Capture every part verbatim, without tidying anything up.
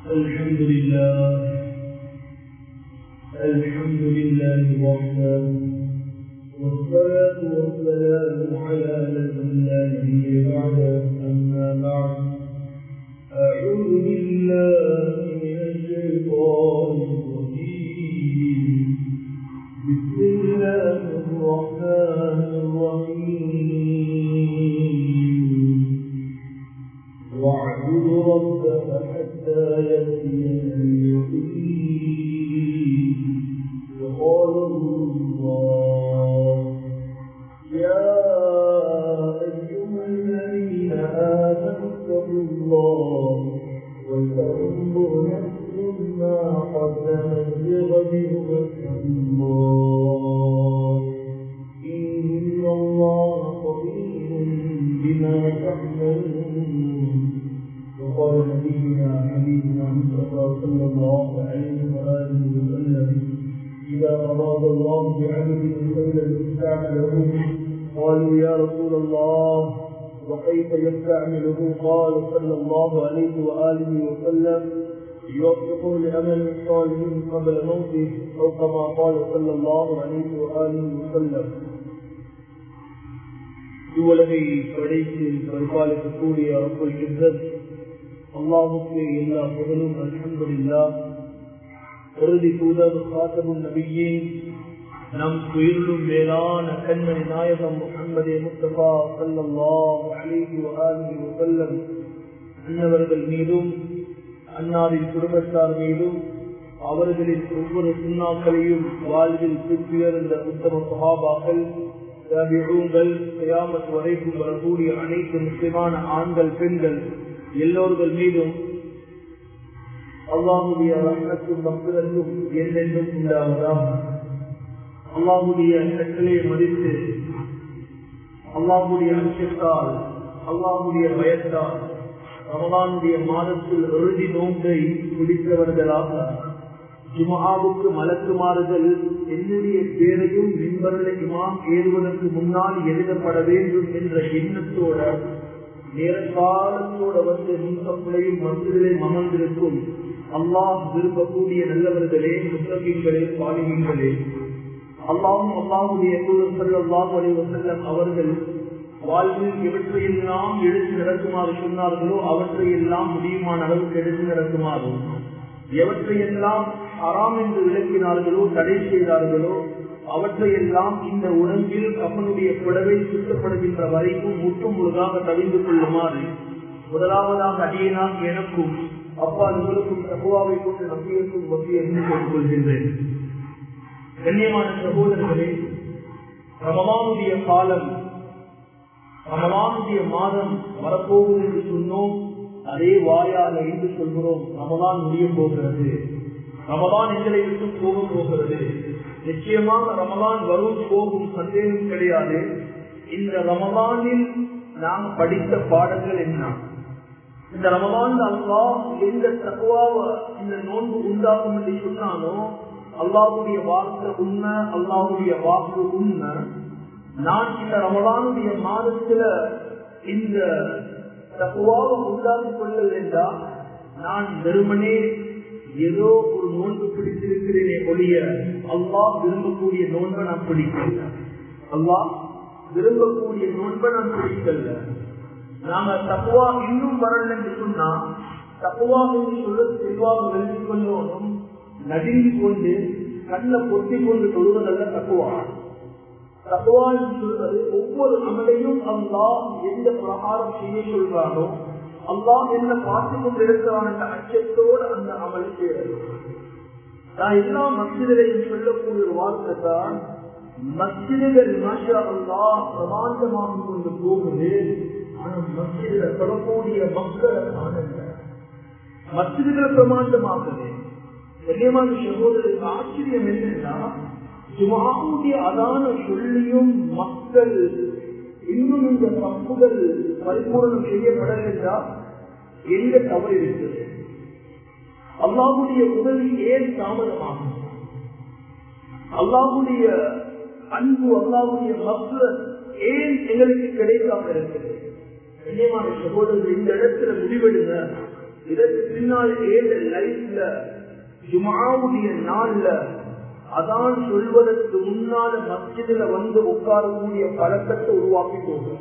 الحمد لله الحمد لله وحده والصلاة والسلام على من لا نبي بعده أما بعد أعوذ بالله من الشيطان الرجيم بسم الله الرحمن الرحيم واعبد ربك حتى يأتيك اليقين وقال الله يا أيها الذين آمنوا اتقوا الله ولتنظر نفس ما قدمت لغد واتقوا الله إن الله خبير بما تعملون وقال نبينا حبيبنا مصطفى صلى الله عليه وآله وسلم إذا أراد الله بعبده خيرا يستعمله قالوا يا رسول الله وكيف يستعمله؟ قال صلى الله عليه وآله وسلم يوفقه لأمل صالح قبل موته أو كما قال صلى الله عليه وآله وسلم. இவ்வுலகை படைத்து பரிபாலிக்கக்கூடிய ரப்புல் இஸ்ஸத் அல்லாஹ்வுக்கு எல்லா புகழும் அல்ஹம்துலில்லாஹ். இறுதி தூதர் காத்தமுன் நபியீன் நம் உயிரிலும் மேலான கண்மணி நாயகம் முஹம்மதே முஸ்தபா ஸல்லல்லாஹு அலைஹி வஆலிஹி வஸல்லம் அன்னவர்கள் மீதும் அன்னாரின் குடும்பத்தார் மீதும் அவர்களின் ஒவ்வொரு சுன்னாக்களையும் வாழ்வில் திருப்பியிருந்த உத்தம சஹாபாக்கள் தாபிஊன்கள் கியாமத் வரைக்கும் வரக்கூடிய அனைத்து முஸ்லிமான ஆண்கள் பெண்கள் எல்லோர்கள் மீதும் அல்லாஹ்வுடைய ரஹ்மத்தும் மக்ஃபிரத்தும் என்றென்றும் உண்டாவதாக. அல்லாஹ்வுடைய கட்டளையை மதித்து அல்லாஹ்வுடைய அச்சத்தால் அல்லாஹ்வுடைய பயத்தால் ரமலானுடைய மாதத்தில் இறுதி நோன்பை பிடித்தவர்களாக ஜும்ஆவுக்கு மலக்குமாறுகள் என்னுடைய பேரையும் மின்பரில் இமாம் ஏறுவதற்கு முன்னால் எழுதப்பட வேண்டும் என்ற எண்ணத்தோட நேரகாலத்தோட வந்து முன்சப்பளையும் மசிதிலையும் அமர்ந்திருக்கும் அல்லாஹ் விரும்பக்கூடிய நல்லவர்களே, முத்தகீன்களே, சாலிஹீன்களே, அல்லாஹும் அல்லாஹ்வுடைய தூதர் ஸல்லல்லாஹு அலைஹி வஸல்லம் அவர்கள் வாழ்வில் எவற்றையெல்லாம் எடுத்து நடக்குமாறு சொன்னார்களோ அவற்றையெல்லாம் முடியுமான அளவுக்கு எடுத்து நடக்குமாறு, எவற்றையெல்லாம் ஹராம் என்று விளக்கினார்களோ தடை செய்தார்களோ அவற்றையெல்லாம் இந்த உடம்பில் கப்பனுடைய புடவை சுத்தப்படுகின்ற வரைக்கும் முற்று முழுதாக தவிர்த்து கொள்ளுமாறு முதலாவதாக அடியனாக எனக்கும் அப்பா உங்களுக்கும் தகுவாவை கொண்டு நம்பியிருக்கும் வகையை கேட்டுக் கொள்கின்றேன். கண்ணியமான சகோதரர்களே, ரமலானுடைய காலம், ரமலானுடைய மாதம் வரப்போகுது என்று சொன்னோம். அதே வாயால என்று சொல்கிறோம், ரமலான் முடிய போகிறது, ரமலான் எங்களை விட்டு போக போகிறது. நிச்சயமாக ரமலான் வரும் போகும் சந்தேகம் கிடையாது. இந்த ரமலானில் நாம் படித்த பாடங்கள் என்ன? இந்த ரமலான் அல்லாஹ் எந்த தக்வாவை இந்த நோன்பு உண்டாகும் என்று சொன்னானோ அல்லாஹ்வுடைய வார்த்தை உண்மை, அல்லாஹ்வுடைய வாக்கு உண்மை. நான் இந்த ரமலானுடைய மாதத்துல இந்த தக்வாவை உண்டாக்கிக் கொள்ளல் என்றால் நான் வெறுமனே ஏதோ ஒரு நோன்பு பிடித்திருக்கிறேனே ஒழிய அல்லாஹ் விரும்பக்கூடிய நோன்பை நான் பிடிக்கல. அல்லாஹ் விரும்பக்கூடிய நோன்பை நான் பிடிக்கல. நாம தக்குவா இன்னும் வரல என்று சொன்னா தக்குவா என்று சொல்ல தெளிவாக விளங்கிக் கொள்ளணும். நடுங்கி கொண்டு கண்ணை பொத்தி கொண்டு சொல்வதல்ல தக்குவா. தக்குவா என்று சொல்வது ஒவ்வொரு அமலையும் அல்லாஹ் எந்த பிரகாரம் செய்ய சொல்றானோ அல்லாஹ் என்ன பார்த்து கொண்டு இருக்கிறான் என்ற அச்சத்தோடு அந்த அமல் செய்யறது. நான் எல்லா மஸ்ஜிதிலையும் சொல்லக்கூடிய ஒரு வார்த்தை தான், மஸ்ஜிதுகள் மாஷா அல்லாஹ் பிரமாண்டமாக கொண்டு போகுது. ஆனா மஸ்ஜிதுல சொல்லக்கூடிய மக்களை காணல. மஸ்ஜிதுகளை பிரமாண்டமாகுது. கண்ணியமான சகோதரருக்கு ஆச்சரியம் என்னன்னா, ஜும்ஆவுடைய அதான சொல்லியும் மக்கள் இன்னும் இந்த பங்குகள் பரிபூரணம் செய்யப்படவில்லை. எந்த தவறு இருக்குது? அல்லாஹ்வுடைய உதவி ஏன் தாமதமாகும்? அல்லாஹ்வுடைய அன்பு, அல்லாஹ்வுடைய மக்ஃபிரத் ஏன் எங்களுக்கு கிடைக்காம இருக்குது? கண்ணியமான சகோதரர்கள், இந்த இடத்துல முடிவெடுங்க. இதற்கு பின்னால் ஏழு லைஃப்ல ஜும்ஆவுடைய நாள்ல அதான் சொல்வதற்கு முன்னால மஸ்ஜிதுல வந்து உட்காரக்கூடிய பழக்கத்தை உருவாக்கி போகும்.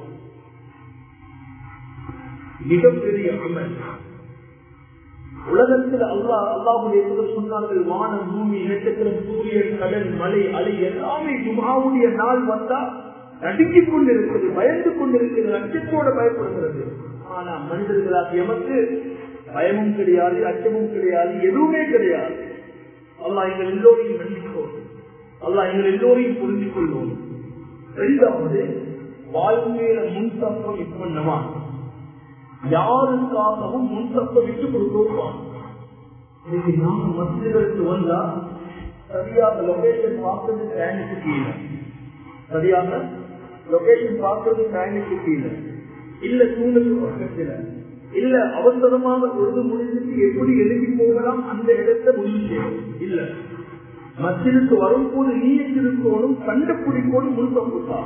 மிகப்பெரிய அமல். உலகத்தில் அல்லாஹ் அல்லாஹ்வுடைய சொன்னார்கள், வானம், பூமி, நட்சத்திரம், சூரியன், கடல், மலை, அலை எல்லாமே ஜும்ஆவுடைய நாள் வந்தா நடுங்கிக் கொண்டிருக்கிறது, பயந்து கொண்டிருக்கிறது, அச்சத்தோட பயப்படுகிறது. ஆனா மனிதர்களாக எமக்கு பயமும் கிடையாது, அச்சமும் கிடையாது, எதுவுமே கிடையாது. அல்லாஹ் எங்கள் எல்லோரையும் மன்னிப்போம், அல்லாஹ் எங்கள் எல்லோரையும் புரிந்து கொள்வோம். இரண்டாவது, வாழ்க்கையில முன்தப்பம் இப்ப யாருக்காகவும் முன்தப்ப விட்டு கொடுத்தோம். இன்னைக்கு நாம மஸ்ஜிதுக்கு வந்தா சரியாக லொகேஷன் பார்க்கறது ஃபேனுக்கு கீழே, சரியாக லொகேஷன் பார்க்கறது ஃபேனுக்கு கீழே, இல்ல தூணுக்கு பக்கத்துல, இல்ல அவசரமாக பொழுது முடிஞ்சுட்டு எப்படி எழுதி போகலாம் அந்த இடத்தை முடிவு செய்யணும். இல்ல மஸ்ஜிதுக்கு வரும்போது நீயத்து இருக்கணும், கண்டுபிடிக்கணும் முன்தம் கொடுத்தா.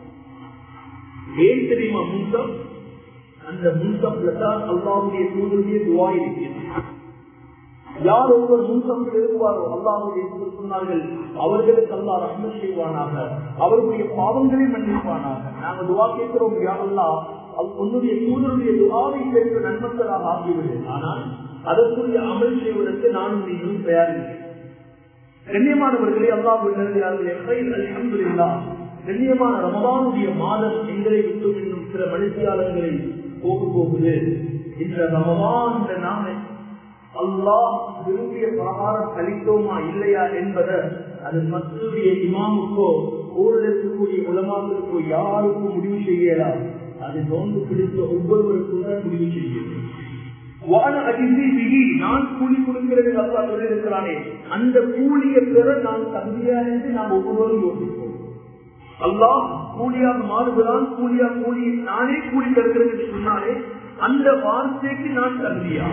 ஏன் தெரியுமா முன்தம்? அந்த முன்தம்ல தான் அல்லாஹ்வுடைய தூதருடைய துஆ இருக்கிறது. யார் ஒருவர் முன்தம்ல இருப்பாரோ அல்லாஹ்வுடைய தூதர் சொன்னார்கள், அவர்களுக்கு அல்லாஹ் ரஹ்மத் செய்வானாக, அவர்களுடைய பாவங்களை மன்னிப்பானாக. நாங்க துஆ கேட்கிறோம், யா அல்லாஹ் உன்னுடைய தூதருடைய துஆவை கேட்க நன்மக்களாக ஆகிவிடு. ஆனால் அதற்குரிய அமல் செய்வதற்கு நானும் நீங்களும் தயாரில்லை. கண்ணியமானவர்களே, அல்லாஹ்வுடைய நல்லடியார்களே, அல்ஹம்துலில்லாஹ், கண்ணியமான ரமதானுடைய மாதம் எங்களை விட்டு இன்னும் சில மனுஷியாளர்களை போக போகுது. இந்த ரமதான் நாம அல்லாஹ் விரும்பிய பிரகாரம் கழித்தோமா இல்லையா என்பதை அது மஸ்ஜிதுடைய இமாமுக்கோ ஊரில் உலமாக்களுக்கோ யாருக்கும் முடிவு செய்யலாம். அது நோன்பு பிடித்த ஒவ்வொருவருக்கும் தான் முடிவு செய்யும். வான அகிசி விகி, நான் கூலி கொடுக்கிறது அல்லா சொல்லியிருக்கிறானே, அந்த கூலியை பெற நான் தகுதியா என்று நாம் ஒவ்வொருவரும் யோசிப்போம். அல்லாஹ் கூலியாக மாறுகிறான், கூலியா கூலி நானே கூலி தருகிறேன் என்று சொன்னாலே அந்த வார்த்தைக்கு நான் தகுதியா?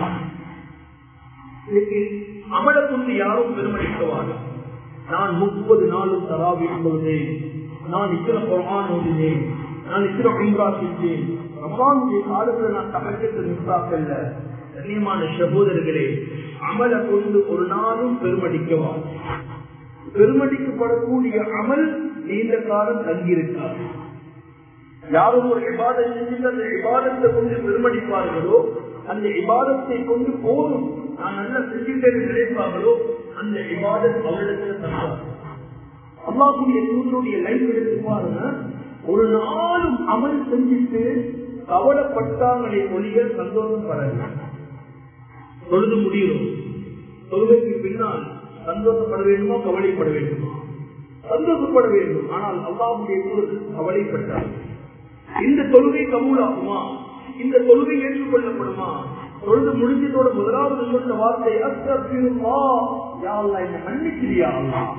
அமல கொண்டு யாரும் பெருமளிக்கவாங்க. நான் முப்பது நாளும் தராவி கொள்வதேன், நான் இத்தனை குர்ஆன் ஓதினேன், நான் இத்தனை உம்ரா செஞ்சேன், ரமலானுடைய காலத்தில் நான் தகஜத்தை நிற்காக்கல்ல. கண்ணியமான சகோதரர்களே, அமல கொண்டு ஒரு நாளும் பெருமடிக்கவாங்க. பெருமடிக்கப்படக்கூடிய அமல் நீண்ட காலம் தங்கியிருக்காது. யாரும் ஒரு இபாதத் செஞ்சு அந்த இபாதத்தை கொண்டு பெருமடிப்பார்களோ, அந்த இபாதத்தை கொண்டு போதும் நான் நல்லா செஞ்சுட்டேன் நினைப்பார்களோ, அந்த இபாதத் அவரிடத்துல தந்தார். அல்லாஹ்வுடைய தூதருடைய லைஃப் எடுத்து பாருங்க, ஒரு நாளும் அமல் செஞ்சுட்டு கவலைப்பட்டாங்களே ஒழிய சந்தோஷம் படல. தொழுது முடியும், தொழுகைக்கு பின்னால் சந்தோஷப்பட வேண்டுமா கவலைப்பட வேண்டுமா? சந்தோஷப்பட வேண்டும். ஆனால் அல்லாஹ்வுடைய தூதர் கவலைப்பட்டார். இந்த தொழுகை கபூலாகுமா? இந்த தொழுகை ஏற்றுக்கொள்ளப்படுமா? தொழுது முடிஞ்சதோட முதலாவது சொன்ன வார்த்தை அஸ்தக்ஃபிருல்லாஹ், யா அல்லாஹ் என்ன மன்னிச்சிரியா, அல்லாஹ்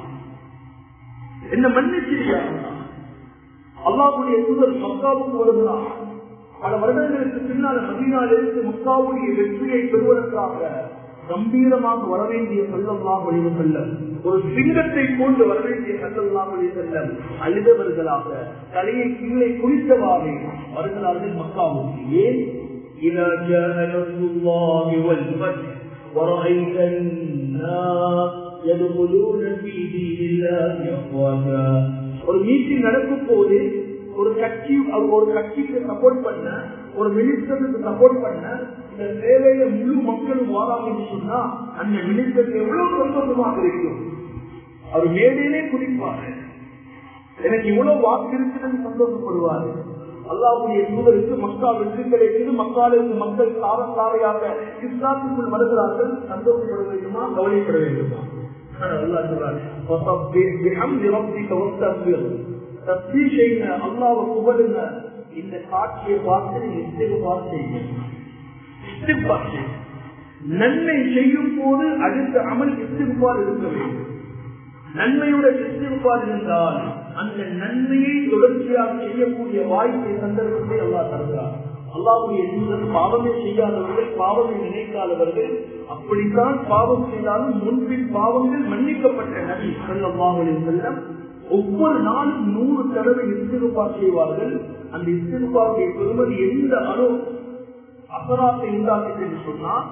என்ன மன்னிச்சிரியா. அல்லாஹ்வுடைய தூதர் மக்காவுக்கு வருகிறார். பல வருடங்களுக்கு பின்னால் மதீனாவிலிருந்து மக்காவுடைய வெற்றியை பெறுவதற்காக கம்பீரமாக வரவேண்டிய ஸல்லல்லாஹு அலைஹி வஸல்லம், ஒரு சிங்கத்தை கொண்டு வரவேண்டிய ஸல்லல்லாஹு அலைஹி வஸல்லம் அழுதவர்களாக தலையை கீழே குளித்தவாறு வருகிறார்கள் மக்காவுக்கு. ஏன்? إذا جاء نصر الله والفتح ورأيت الناس يدخلون في دين الله أفواجا. ஒரு மீட்டிங் நடக்கும் போது ஒரு கட்சி ஒரு கட்சிக்கு சப்போர்ட் பண்ண, ஒரு மினிஸ்டருக்கு சப்போர்ட் பண்ண, இந்த சேவையில முழு மக்களும் வாராங்கன்னு சொன்னா அந்த மினிஸ்டருக்கு எவ்வளவு சந்தோஷமாக இருக்கும். அவர் மேடையிலே குடிப்பாரு, எனக்கு இவ்வளவு வாக்கு இருக்குன்னு சந்தோஷப்படுவாரு. அல்லாஹ்வுடைய தூதருக்கு மக்கா வெற்றி கிடைக்கிறது, மக்காலுக்கு மக்கள் சாரசாரையாக இஸ்லாத்துக்குள் வருகிறார்கள். சந்தோஷப்பட வேண்டுமா கவலைப்பட வேண்டுமா? அல்லாஹ் சொல்றார், அல்லாஹ்வை புகழுங்க. இந்த காட்சியை பார்த்து இஸ்திக்பார் செய்யுங்க. நன்மை செய்யும் போது அடுத்த அமல் இஸ்திக்பார் இருக்க வேண்டும். நன்மையோட இஸ்திக்பார் இருந்தால் அந்த நன்மையை தொடர்ச்சியாக செய்யக்கூடிய வாய்ப்பை சந்தர்ப்பத்தை அல்லாஹ் தருகிறார். அல்லாஹ்வுடைய தூதர் பாவமே செய்யாதவர்கள், பாவமே நினைக்காதவர்கள், அப்படித்தான் பாவம் செய்தாலும் முன்பின் பாவங்கள் மன்னிக்கப்பட்ட நபி ஸல்லல்லாஹு அலைஹி வஸல்லம் ஒவ்வொரு நாளும் நூறு தடவை இஸ்திக்பார் செய்வார்கள். அந்த இஸ்திக்பாருடைய பெருமதி எந்த அளவு அசராத்தை உண்டாக்குது என்று சொன்னா,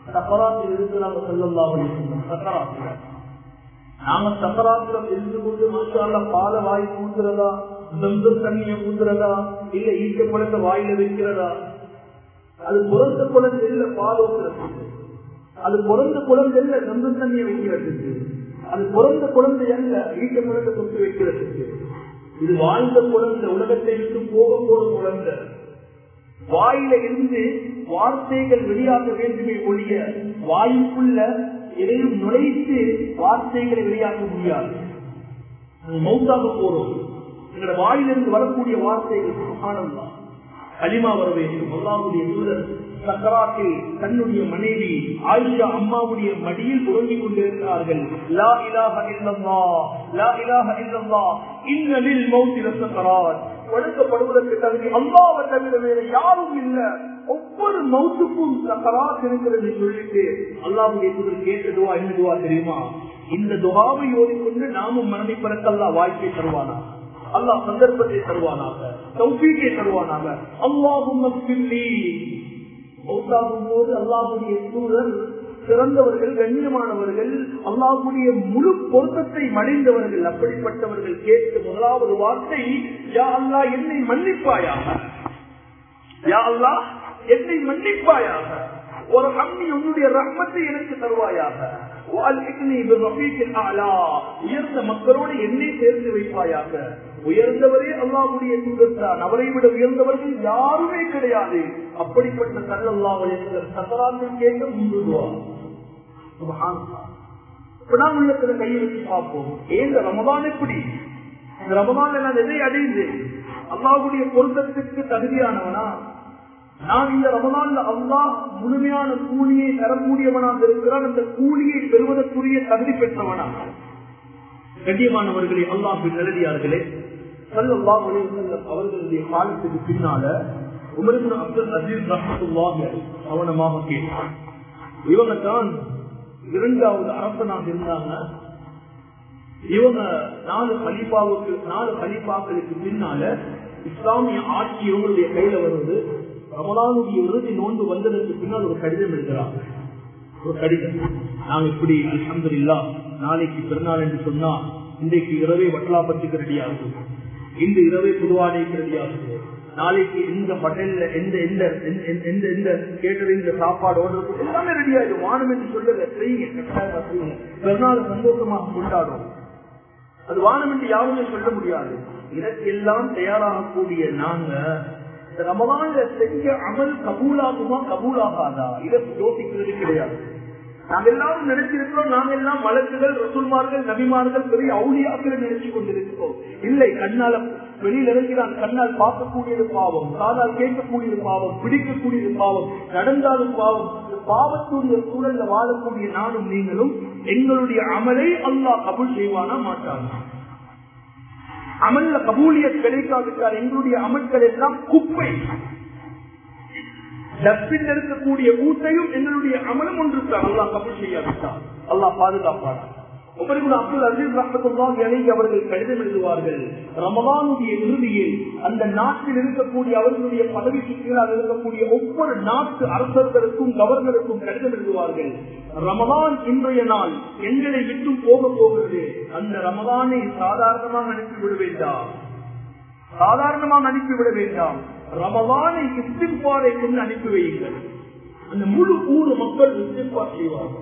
சக்கராத்தில் இருக்கிறாங்க ஸல்லல்லாஹு அலைஹி வஸல்லம். சக்கராத்துல நாம சக்கராத்துல இருந்து கொண்டு மாஷாஅல்லா பால வாய் ஊத்துறதா, ஜம்சம் தண்ணியை ஊத்துறதா, இல்ல ஈட்ட பழத்தை வாயில வைக்கிறதா? அது பிறந்த குழந்தை இல்ல பால் ஊத்துறதுக்கு, அது பிறந்த குழந்தை இல்ல ஜம்சம் தண்ணியை வைக்கிறதுக்கு, அது பிறந்த குழந்தை அல்ல ஈட்ட பழத்தை தொட்டு வைக்கிறதுக்கு. இது வாழ்ந்த குழந்தை, உலகத்தை விட்டு போக போற குழந்தை. வாயில இருந்து வார்த்தைகள் வெளியாக வேண்டுமே ஒழிய வாயுக்குள்ள எதையும் நுழைத்து வார்த்தைகளை வெளியாக்க முடியாது. மௌத்தாக போறோம், எங்களோட வாயிலிருந்து வரக்கூடிய வார்த்தைகள் சுப்ஹானல்லாஹ், கலிமா வர வேண்டும். அல்லாஹ்வுடைய தூதர் சக்கராத்தில் தன்னுடைய மனைவி ஆயிஷா அம்மாவுடைய மடியில் உறங்கிக் கொண்டிருக்கிறார்கள். லா இலாஹ இல்லல்லாஹ், லா இலாஹ இல்லல்லாஹ், இன்ன லில் மௌத்தி லஸக்கராத். கொடுக்கப்படுவதற்கு தகுதி அல்லாஹ்வை தவிர வேற யாரும் இல்ல, ஒவ்வொரு மௌத்துக்கும் சக்கராத் இருக்கிறது சொல்லிட்டு அல்லாஹ்வுடைய தூதர் கேட்ட துஆ என்ன துஆ தெரியுமா? இந்த துஆவை ஓதிக்கொண்டு நாமும் மரணிப்பதற்கு அல்லாஹ் வாய்ப்பை தருவானா, அல்லாஹ் சந்தர்ப்பத்தை தருவானாக, தௌஃபீகை தருவானாக. அல்லாஹும்ம ஃபில்லி. மௌத்தாகும் போது அல்லாஹ்வுடைய தூதர் சிறந்தவர்கள், கண்ணியமானவர்கள், அல்லாஹ்வுடைய முழு பொருத்தத்தை மடைந்தவர்கள். அப்படிப்பட்டவர்கள் கேட்ட முதலாவது வார்த்தை யா அல்லாஹ் என்னை மன்னிப்பாயாக, யா அல்லாஹ் என்னை மன்னிப்பாயாக, ஒரு அம்மி உன்னுடைய ரஹ்மத்தை எனக்கு தருவாயாக, உயர்ந்த மக்களோடு என்னை சேர்ந்து வைப்பாயாக. உயர்ந்தவரே அல்லாஹ்வுடைய தூதர் தான், அவரை விட உயர்ந்தவர்கள் யாருமே கிடையாது. அப்படிப்பட்ட ஸல்லல்லாஹு அலைஹி வஸல்லம் சக்கராத்தில் கேட்க முந்துவார். சுப்ஹானல்லாஹ். இப்ப நாம் உள்ளத்துல கையை வச்சு பார்ப்போம், ஏன் இந்த ரமதான் எப்படி, இந்த ரமதான் நான் எதை அடைந்து அல்லாஹ்வுடைய பொருத்தத்துக்கு தகுதியானவனா? நான் இந்த ரமதான்ல அல்லாஹ் முழுமையான கூலியை தரக்கூடியவனாக இருக்கிறான், அந்த கூலியை பெறுவதற்குரிய தகுதி பெற்றவனா? கண்ணியமானவர்களே, அல்லாஹ்வின் நல்லடியார்களே, ஸல்லல்லாஹு அலைஹி வஸல்லம் அவர்களுடைய காலத்துக்கு பின்னால உமர் இப்னு அப்துல் அஸீஸ் ரஹ்மத்துல்லாஹி அலைஹி கவனமாக கேட்டார். இவங்க தான் இரண்டாவது அரசனாக இருந்தாங்க. இவங்க நாலு கலீஃபாவுக்கு நாலு கலீஃபாக்களுக்கு பின்னால இஸ்லாமிய ஆட்சி இவங்களுடைய கையில வருவது. ரமலானுடைய இறுதி நோன்பு வந்ததற்கு பின்னால் ஒரு கடிதம் எழுதுறாங்க. ஒரு கடிதம், நாங்க இப்படி அல்ஹம்துலில்லாஹ் நாளைக்கு பிறநாள் என்று சொன்னா இன்றைக்கு இரவே வட்டலாபத்துக்கு ரெடி ஆகும், இந்த இரவே புதுவாடைக்கு ரெடி ஆகும், நாளைக்கு இந்த பட்டேல்ல எந்த எந்த எந்த எந்த கேட்டரிங் சாப்பாடு ஓடுறது எல்லாமே ரெடி ஆயிடும். வானம் என்று சொல்லல, செய்யுங்க, பிறநாள் சந்தோஷமாக கொண்டாடும். அது வானம் என்று யாருமே சொல்ல முடியாது. இதற்கெல்லாம் தயாராகக்கூடிய நாங்க ரமலான்ல செஞ்ச அமல் கபூலாகுமா கபூலாகாதா இதை யோசிக்கிறது கிடையாது. நாங்க எல்லாரும் நினைச்சிருக்கிறோம், நாங்க எல்லாம் மலக்குகள், ரசூல்மார்கள், நபிமார்கள், பெரிய அவுலியாக்களை நினைச்சு கொண்டிருக்கிறோம். இல்லை, கண்ணால வெளியில் இறங்கிறான், கண்ணால் பார்க்கக்கூடியது பாவம், காதால் கேட்கக்கூடியது பாவம், பிடிக்கக்கூடியது பாவம், நடந்தாலும் பாவம். பாவத்துடைய சூழல்ல வாழக்கூடிய நானும் நீங்களும் எங்களுடைய அமலை அல்லாஹ் கபூல் செய்வானா மாட்டாங்க. அமல்ல கபூலியத் கிடைக்காவிட்டால் எங்களுடைய அமல்கள் எல்லாம் குப்பை. டஸ்பின் இருக்கக்கூடிய ஊட்டையும் எங்களுடைய அமலும் ஒன்று அல்லாஹ் கபூல் செய்யாவிட்டால் அல்லாஹ் பாதுகாப்பார். உமர் இப்னு அப்துல் அஸீஸ் ரஹ்மத்துல்லாஹி அலைஹி அவர்கள் கடிதம் எழுதுவார்கள். ரமலானுடைய இறுதியில் அந்த நாட்டில் இருக்கக்கூடிய அவர்களுடைய பதவிக்கு கீழாக இருக்கக்கூடிய ஒவ்வொரு நாட்டு அரசர்களுக்கும் கவர்னருக்கும் கடிதம் எழுதுவார்கள். ரமலான் இன்றைய நாள் எங்களை விட்டு போக போகிறது, அந்த ரமலானை சாதாரணமாக அனுப்பிவிட வேண்டாம், சாதாரணமாக அனுப்பிவிட வேண்டாம், ரமலானை இஸ்திக்பாரை கொண்டு அனுப்பி வையுங்கள். அந்த முழு ஊர் மக்கள் இஸ்திக்பார் செய்வார்கள்.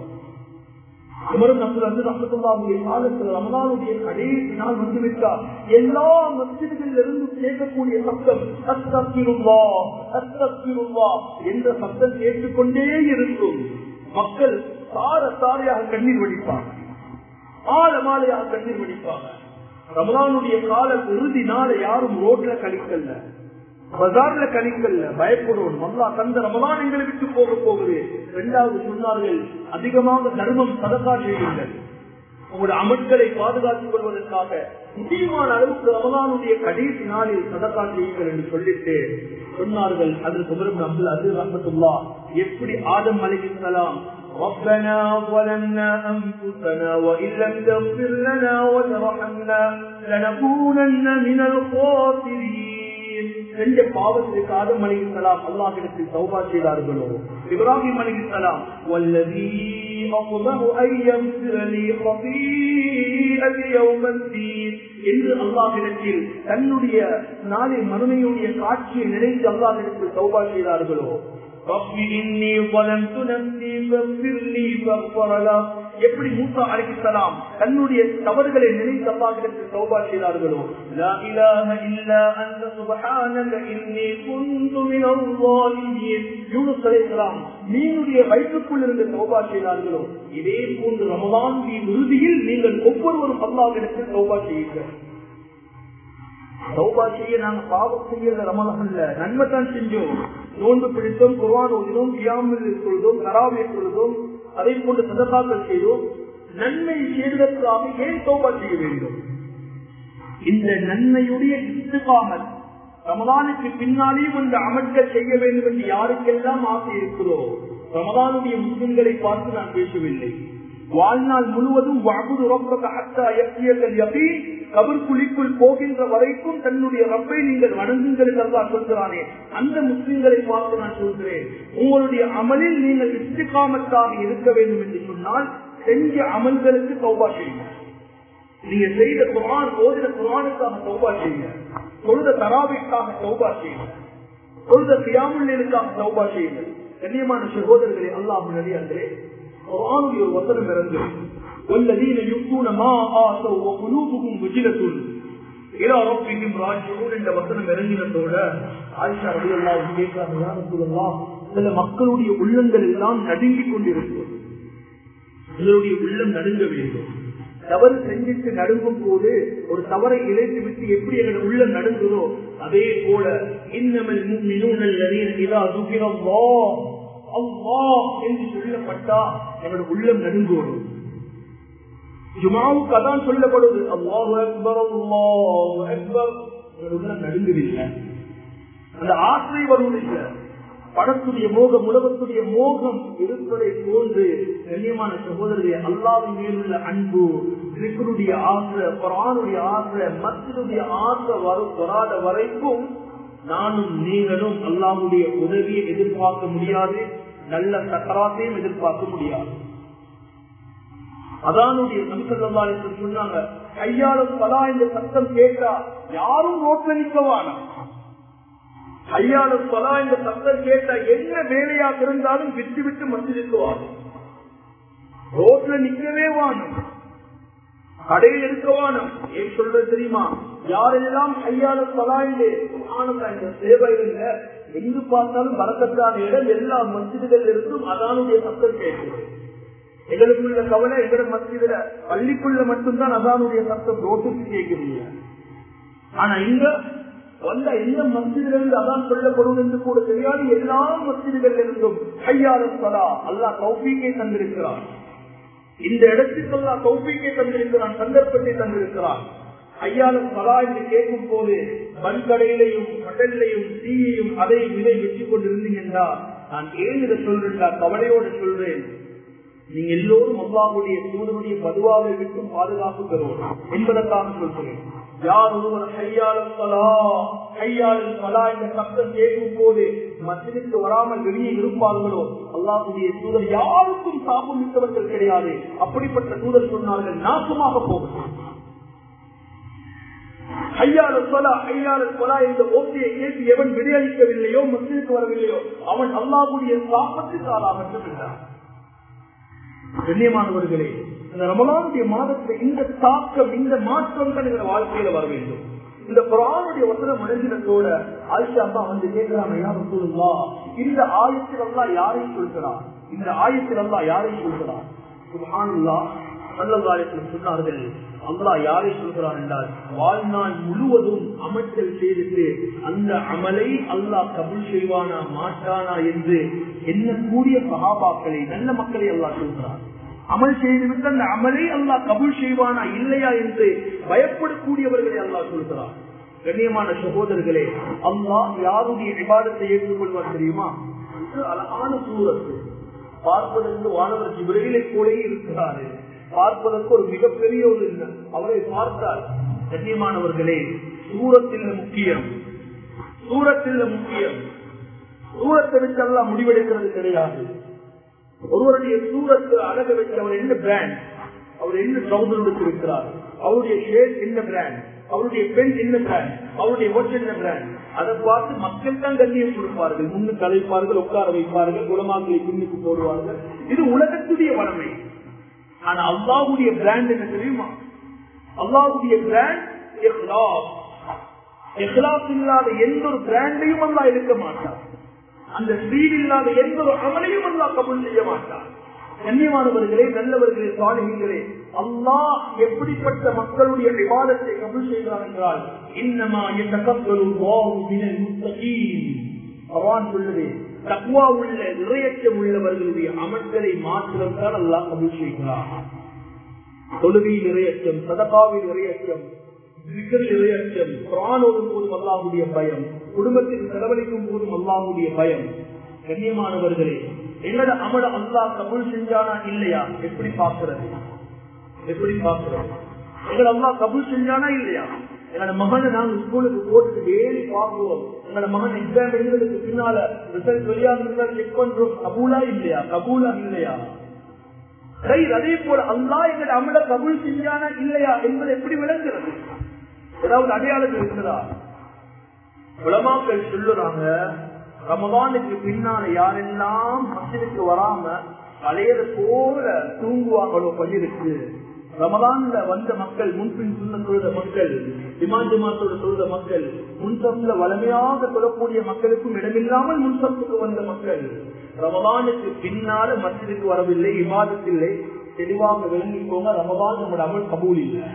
ரமலானுடைய கடைசி நாள் வந்துவிட்டார், எல்லா மஸ்ஜிதுகளில் இருந்து கேட்கக்கூடிய சப்தம் அஸ்தக்ஃபிருல்லாஹ் அஸ்தக்ஃபிருல்லாஹ் என்ற சப்தம் கேட்டுக்கொண்டே இருக்கும். மக்கள் சார சாரையாக கண்ணீர் வடிப்பாங்க, ஆழ மாலையாக கண்ணீர் வடிப்பாங்க. ரமலானுடைய கால இறுதி நாளை யாரும் ரோட்ல கழிக்கல, பஜார்ல கழிக்கல, பயப்படுவோம். அல்லாஹ் தந்த ரமலான் எங்களை விட்டு போக போகுது. இரண்டாவது சொன்னார்கள், அதிகமாக தர்மம் சதகா செய்யுங்கள், உங்களுடைய அமல்களை பாதுகாத்துக் கொள்வதற்காக முக்கியமான அளவுக்கு ரமலானுடைய கடைசி நாளில் சதகா செய்யுங்கள் என்று சொல்லிட்டு சொன்னார்கள். அதில் உமர் இப்னு அப்துல் அஸீஸ் ரஹ்மத்துல்லாஹ் எப்படி ஆதம் அலைஹிஸ்ஸலாம் ربنا ظلمنا أنفسنا وإن لم تغفر لنا وترحمنا لنكونن من الخاسرين செஞ்ச பாவத்திற்கு ஆதம் அலைஹிஸ்ஸலாம் அல்லாஹ்விடத்தில் தௌபா செய்தார்களோ, இப்ராஹிம் அலைஹிஸ்ஸலாம் வல்லதி அக்பரு அய்யம்ஸிர லி கஃபீஅதி யௌமத்தீன் என்று அல்லாஹ்விடத்தில் தன்னுடைய நாளை மறுமையுடைய காட்சியை நினைத்து அல்லாஹ்விடத்தில் தௌபா செய்தார்களோ, எப்படி மூசா அலைஹிஸ்ஸலாம் தன்னுடைய தவறுகளை நினைத்து அல்லாஹ்விடத்தில் தௌபா செய்தார்களோ, லா இலாஹ இல்லா அன்த சுப்ஹானக இன்னி குன்து மினல் ஸாலிமீன் யூனுஸ் அலைஹிஸ்ஸலாம் நீங்களுடைய வயிற்றுக்குள் இருந்து தௌபா செய்தார்களோ, இதே போன்று ரமலானின் இறுதியில் நீங்கள் ஒவ்வொருவரும் அல்லாஹ்விடத்தில் தௌபா செய்யுங்கள். தௌபா செய்ய நாங்க பாவம் செய்யல, ரமலான்ல நன்மை தான் செஞ்சோம், நோன்பு பிடித்தோம், குர்ஆன் ஓதினோம், கியாமுல் தொழுதோம், தராவீஹ் தொழுதோம், அதே போன்று சதகாக்கள் செய்தோம். நன்மை செய்வதற்காக ஏன் தௌபா செய்ய வேண்டும்? இந்த நன்மையுடைய இஸ்திகாமத் ரமலானுக்கு பின்னாலேயும் இந்த அமல்கள் செய்ய வேண்டும் என்று யாருக்கெல்லாம் ஆசை இருக்கிறோ, ரமலானுடைய முஸ்லிம்களை பார்த்து நான் பேசவில்லை. வாழ்நாள் முழுவதும் கபர்குழிக்குள் போகின்ற வரைக்கும் தன்னுடைய ரப்பை நீங்கள் வணங்குங்கள் என்று சொல்கிறானே, அந்த முஸ்லிம்களை பார்த்து நான் சொல்கிறேன், உங்களுடைய அமலில் நீங்கள் இஸ்திகாமத்தாக இருக்க வேண்டும் என்று சொன்னால் செஞ்ச அமல்களுக்கு தௌபா செய்யுங்க. நீங்க செய்த குர்ஆன் ஓதின குர்ஆனுக்காக தௌபா செய்யுங்க, தொழுத தராவிக்காக தௌபா செய்யுங்க, தொழுத கியாமுல் லைலுக்காக தௌபா செய்யுங்க. கண்ணியமான சகோதரர்களே, அல்லாஹ்வின் நல்லடியார்களே, குர்ஆனில் ஒரு வசனம் இருந்து والذين يؤتون ما آتوا وقلوبهم وجلة إلى ربهم راجعون என்ற வசனம் இறங்கினதோட ஆயிஷா ரலியல்லாஹு அன்ஹா கேட்கிறாங்க, யா ரசூலல்லாஹ், சில மக்களுடைய உள்ளங்கள் எல்லாம் நடுங்கிக் கொண்டிருக்கும், சிலருடைய உள்ளம் நடுங்க வேண்டும். தவறு செஞ்சுட்டு நடுங்கும் போது ஒரு தவறை இழைத்து விட்டு எப்படி எங்கள் உள்ளம் நடுங்குதோ அதே போல இன்னமல் முஃமினூனல் லதீன இதா ذுகிரல்லாஹ் அல்லாஹ் என்று சொல்லப்பட்டா எங்களுடைய உள்ளம் நடுங்குவோம். ஜுமாவுக்கு அதான் சொல்லப்படுவது அல்லாஹு அக்பர் அல்லாஹு அக்பர், உள்ளம் நடுங்குதில்லை, அந்த ஆசை வருவதில்லை. படத்துடைய மோகம், உலகத்துடைய மோகம் இருப்பதை போன்று கண்ணியமான சகோதரர்களே, அல்லாஹ்வின் மேலுள்ள அன்பு, திக்ருடைய ஆசை, குர்ஆனுடைய ஆசை, மஸ்ஜிதுடைய ஆசை வராத வரைக்கும் நானும் நீங்களும் அல்லாஹ்வுடைய உதவியை எதிர்பார்க்க முடியாது, நல்ல சக்கராத்தையும் எதிர்பார்க்க முடியாது. அதானுடைய நபி ஸல்லல்லாஹு அலைஹி வஸல்லம் சொன்னாங்க, ஹய்யால ஸலா என்ற சத்தம் கேட்டா யாரும் ரோட்ல நிற்கவானா, ஹய்யால ஸலா என்ற சத்தம் கேட்டா என்ன வேலையாக இருந்தாலும் விட்டு விட்டு மஸ்ஜிதுக்கு வாங்க, ரோட்ல நிற்கவே வாணும், கடையில் இருக்க வாணும். ஏன் சொல்றது தெரியுமா? யாரெல்லாம் ஹய்யால ஸலா என்று சுப்ஹானல்லாஹ் என்ற சேவையில எங்கு பார்த்தாலும் பரக்கத்தான இடம் எல்லா மஸ்ஜிதுகள் இருந்தும் அதானுடைய சத்தம் கேட்கிறது. எங்களுக்குள்ள கவலை எங்களோட மஸ்ஜிதுல பள்ளிக்குள்ள மட்டும்தான் அதானுடைய சத்தம் ரோட்டுக்கு கேட்கிறீங்க. ஆனா இங்க வந்த எந்த மஸ்ஜிதுல இருந்து அதான் சொல்லப்படும் என்று கூட தெரியாது, எல்லா மஸ்ஜிதுகள் இருந்தும் ஹய்யால ஸலா அல்லாஹ் தௌஃபீக்கை தந்திருக்கிறார். இந்த இடத்துக்கு அல்லாஹ் தௌஃபீக்கை தந்திருக்கிறான், சந்தர்ப்பத்தை தந்திருக்கிறான். ஹய்யால ஸலா என்று கேட்கும் போது பன்கடையிலையும் கடல்லையும் தீயையும் அதையும் இதை வெற்றி கொண்டிருந்தீங்கன்னா நான் ஏன் இதை சொல்றேன், கவலையோடு சொல்றேன், நீங்க எல்லோரும் அல்லாஹ்வுடைய தூதருடைய பதுவாவை விட்டு பாதுகாப்பு பெறுவோம் என்பதற்காக சொல்கிறேன். யார் ஒருவர் ஹய்யால ஸலா ஹய்யால ஸலா என்ற சத்தம் கேட்கும் போது மஸ்ஜிதுக்கு வராமல் வெளியே இருப்பார்களோ அல்லாஹ்வுடைய தூதர் யாருக்கும் சாபம் மிக்கவர்கள் கிடையாது. அப்படிப்பட்ட தூதர் சொன்னார்கள், நாசமாக போகும். ஹய்யால ஸலா ஹய்யால ஸலா என்ற ஓசையை கேட்டு எவன் விடையளிக்கவில்லையோ, மஸ்ஜிதுக்கு வரவில்லையோ, அவன் அல்லாஹ்வுடைய சாபத்துக்கு ஆளாகின்றான். கண்ணியமானவர்களே, இந்த ரமலானுடைய மாதத்துல இந்த தாக்கம், இந்த மாற்றம் தான் எங்க வாழ்க்கையில வர வேண்டும். இந்த குர்ஆனுடைய வசனம் அடைஞ்சினத்தோட ஆயிஷா அம்மா வந்து கேட்கிறாங்க, யா ரசூலுல்லாஹ், இந்த ஆயத்தில் அல்லாஹ் யாரை சொல்கிறார், இந்த ஆயத்தில் அல்லாஹ் யாரை சொல்கிறார்? சுப்ஹானல்லாஹ், ஸல்லல்லாஹு அலைஹி வஸல்லம் சொன்னார்கள், அல்லாஹ் யாரை சொல்கிறார் என்றால், வாழ்நாள் முழுவதும் அமல்கள் செய்துட்டு அந்த அமலை அல்லாஹ் கபூல் செய்வானா மாட்டானா என்று எண்ணக்கூடிய சஹாபாக்களை, நல்ல மக்களை அல்லாஹ் சொல்கிறார். அமல் செய்துவிட்டு அந்த அமலை அல்லாஹ் கபூல் செய்வானா இல்லையா என்று பயப்படக்கூடியவர்களை அல்லாஹ் சொல்கிறார். கண்ணியமான சகோதரர்களே, அல்லாஹ் யாருடைய இபாதத்தை ஏற்றுக்கொள்வார் தெரியுமா? அழகான சூரத்து, பார்ப்பதற்கு வானவர் ஜிப்ரீலை போலே இருக்கிறாரு, பார்ப்பதற்கு ஒரு மிகப்பெரிய ஒரு அவரை பார்த்தார். கண்ணியமானவர்களே, சூரத்தில் முக்கியம், சூரத்தில் முக்கியம். சூரத்தை வச்சு எல்லாம் முடிவெடுக்கிறது கிடையாது. ஒருவருடைய சூரத்து அழக வச்சு அவர் என்ன பிராண்ட், அவர் என்ன ட்ரௌசர் எடுத்து வைக்கிறார், அவருடைய ஷேட் என்ன பிராண்ட், அவருடைய பெண் என்ன பிராண்ட், அவருடைய ஒற்று என்ன பிராண்ட், அதை பார்த்து மக்கள் தான் கண்ணியம் கொடுப்பார்கள், முன்னு கலைப்பார்கள், உட்கார வைப்பார்கள், குலமாக்களை பின்னுக்கு போடுவார்கள். இது உலகத்துடைய வளமை. ஆனா அல்லாஹ்வுடைய பிராண்ட் என்ன தெரியுமா? அல்லாஹ்வுடைய பிராண்ட் இஹ்லாஸ். இஹ்லாஸ் இல்லாத எந்த ஒரு பிராண்டையும் அல்லாஹ் எடுக்க மாட்டார். அந்த ஸ்ரீல் இல்லாத எந்த ஒரு அமலையும் அல்லாஹ் கபூல் செய்ய மாட்டார். கண்ணியமானவர்களே, நல்லவர்களே, சாலிஹீன்களே, அல்லாஹ் எப்படிப்பட்ட மக்களுடைய இபாதத்தை கபூல் செய்கிறார் என்றால், இன்னமா யதகப்பலுல்லாஹு மினல் முத்தகீன். குர்ஆன் சொல்லுது, தக்வா உள்ள இறையச்சம் உள்ளவர்களுடைய அமல்களை மாத்திரம் தான் அல்லாஹ் கபூல் செய்கிறார். தொழுகையில் இறையச்சம், சதகாவில் இறையச்சம், திக்ரில் இறையச்சம், குர்ஆன் ஓதும் போதும் அல்லாஹ்வுடைய பயம், குடும்பத்தில் செலவழிக்கும் போதும் அல்லாஹ்வுடைய பயம். கண்ணியமானவர்களே, எங்களோட அமல அல்லாஹ் கபூல் செஞ்சானா இல்லையா எப்படி பாக்குறது? எப்படி பாக்குறது? எங்களை அல்லாஹ் கபூல் செஞ்சானா இல்லையா? எங்களோட மகனை நாங்க ஸ்கூலுக்கு போட்டு வேலை பார்க்கிறோம். எங்களோட மகன் எக்ஸாம் எழுதுறதுக்கு பின்னால ரிசல்ட் வெளியாக செக் பண்றோம். கபூலா இல்லையா? கபூலா இல்லையா? அதே போல அல்லாஹ் எங்களோட அமல கபூல் செஞ்சானா இல்லையா என்பது எப்படி விளங்குறது? ஏதாவது அடையாளம் இருக்கிறதா? உலமாக்கள் சொல்லுறாங்க, ரமதானுக்கு பின்னால யாரெல்லாம் மஸ்ஜிதுக்கு வராம பழையத போல தூங்குவாங்களோ பள்ளிக்கு, ரமதான்ல வந்த மக்கள், முன்பின் சொன்ன சொல்ற மக்கள், இமாம் ஜமாத்தோட சொல்ற மக்கள், முன்சப்ல வளமையாக சொல்லக்கூடிய மக்களுக்கும் இடமில்லாமல் முன்சப்புக்கு வந்த மக்கள் ரமதானுக்கு பின்னால மஸ்ஜிதுக்கு வரவில்லை, இபாதத்தில்லை. தெளிவாக விளங்கிக்கோங்க, ரமதான் நம்மளோட அமல் கபூல் இல்லை.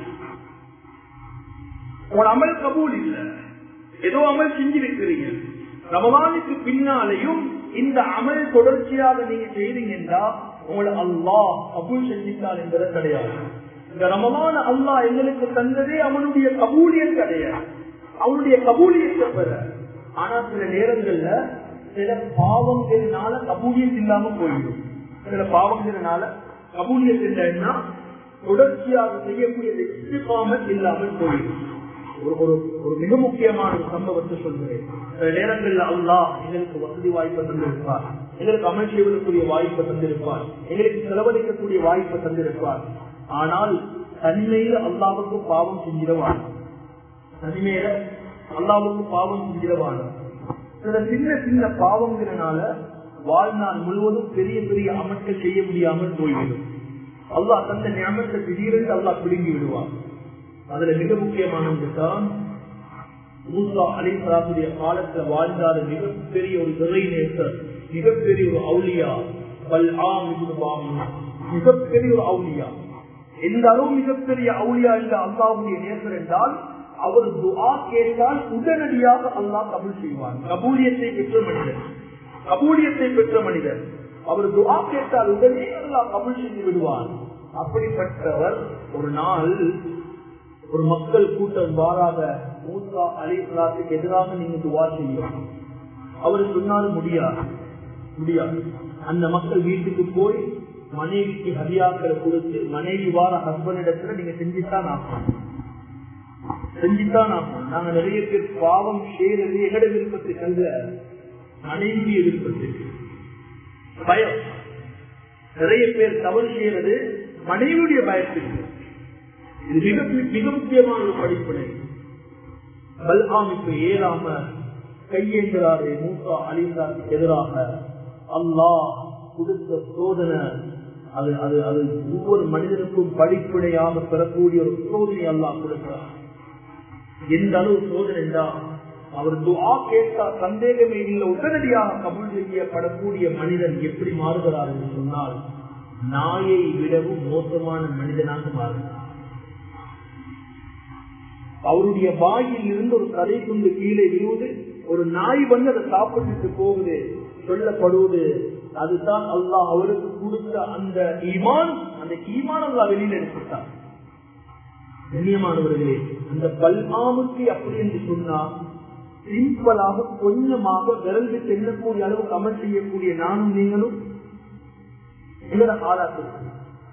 உங்களோட அமல் கபூல் இல்லை. ஏதோ அமல் செஞ்சு வைக்கிறீங்க. ரமதானுக்கு பின்னாலையும் இந்த அமல் தொடர்ச்சியாக நீங்க செய்றீங்கன்னா உங்களை அல்லாஹ் கபூல் செஞ்சிட்டார் என்பது கிடையாது. இந்த ரமலான அல்லாஹ் எங்களுக்கு தந்ததே அவனுடைய கபூலியத் கிடையாது, அவனுடைய கபூலியத்தை பெற. ஆனா சில நேரங்கள்ல சில பாவங்களினால கபூலியத் இல்லாம போயிடும். சில பாவங்களினால கபூலியத் இல்லைன்னா தொடர்ச்சியாக செய்யக்கூடிய இஸ்திகாமத் இல்லாமல் போயிடும். ஒரு ஒரு மிக முக்கியமான ஒரு சம்பவத்தை சொல்கிறேன். சில நேரங்களில் அல்லாஹ் எங்களுக்கு வசதி வாய்ப்பை தந்திருப்பார், எங்களுக்கு அமல் செய்வதற்குரிய வாய்ப்பை தந்திருப்பார், எங்களுக்கு செலவழிக்கக்கூடிய வாய்ப்பை தந்திருப்பார். ஆனால் தனிமையில அல்லாவுக்கு பாவம் செஞ்சிடவான், தனிமையில அல்லாவுக்கு பாவம் செஞ்சிடவான். சில சின்ன சின்ன பாவங்கிறனால வாழ்நாள் முழுவதும் பெரிய பெரிய அமல்கள் செய்ய முடியாமல் போய்விடும். அல்லாஹ் தந்த நியமத்தை திடீரென்று அல்லாஹ் பிடுங்கி விடுவான். அதுல மிக முக்கியமானது தான் மூசா அலைஹிஸ்ஸலாமுடைய காலத்துல வாழ்ந்தாத மிகப்பெரிய ஒரு இறைநேசர், மிகப்பெரிய ஒரு அவுலியா பல்ஆம் இப்னு பாமினா, மிகப்பெரிய ஒரு அவுலியா. எந்த அளவு மிகப்பெரிய அவுலியா இல்ல அல்லாஹ்வுடைய நேசர் என்றால், அவர் துஆ கேட்டால் உடனடியாக அல்லாஹ் கபூல் செய்வார். கபூலியத்தை பெற்ற மனிதர், கபூலியத்தை பெற்ற மனிதர். அவர் துஆ கேட்டால் உடனே அல்லாஹ் கபூல் செய்து விடுவார். அப்படிப்பட்டவர் ஒரு நாள் ஒரு மக்கள் கூட்டம் வாராக மூசா அலைஹிஸ்ஸலாத்துக்கு எதிராக நீங்க துஆ செய்யலாம். அவர் சொன்னாலும் முடியாது முடியாது அந்த மக்கள் வீட்டுக்கு போய் மனைவிக்கு ஹதியாக்களை கொடுத்து, மனைவி வார ஹஸ்பண்ட் இடத்துல நீங்க செஞ்சுதான் ஆகும், செஞ்சுதான் ஆகும். நாங்க நிறைய பேர் பாவம் செய்யறது எங்கட விருப்பத்துக்கு அல்ல, மனைவிய விருப்பத்துக்கு. பயம், நிறைய பேர் தவறு செய்யறது மனைவியுடைய பயத்துக்கு. இது மிக மிக முக்கியமான ஒரு படிப்பனை. பல்ஆமுக்கு ஏறாம கையேந்திராரே மூசா அலைஹிஸ்ஸலாத்துக்கு எதிராக அல்லாஹ் கொடுத்த சோதனை, அது அது அது ஒவ்வொரு மனிதனுக்கும் படிப்பனையாக பெறக்கூடிய ஒரு சோதனை அல்லாஹ் கொடுக்கிறார். எந்த அளவு சோதனை என்றால், அவர் துஆ கேட்டா சந்தேகமே இல்லை, உடனடியாக கபூல் செய்யப்படக்கூடிய மனிதன் எப்படி மாறுகிறார் என்று சொன்னால், நாயை விடவும் மோசமான மனிதனாக மாறுகிறார். அவருடைய வாயில் இருந்து ஒரு கதை கொண்டு கீழே விழுவது, ஒரு நாய் வந்து அதை சாப்பிட்டு போகுது, சொல்லப்படுவது. அதுதான் அல்லாஹ் அவருக்கு கொடுத்த அந்த ஈமான். அந்த ஈமான் அல்லாஹ் வெளியில் எடுத்துட்டார். கண்ணியமானவர்களே, அந்த பல்ஆமுக்கு அப்படி என்று சொன்னா, சிம்பிளாக கொஞ்சமாக விரல் விட்டு எண்ணக்கூடிய அளவுக்கு அமல் செய்யக்கூடிய நானும் நீங்களும் எங்களை ஆளாக்கு.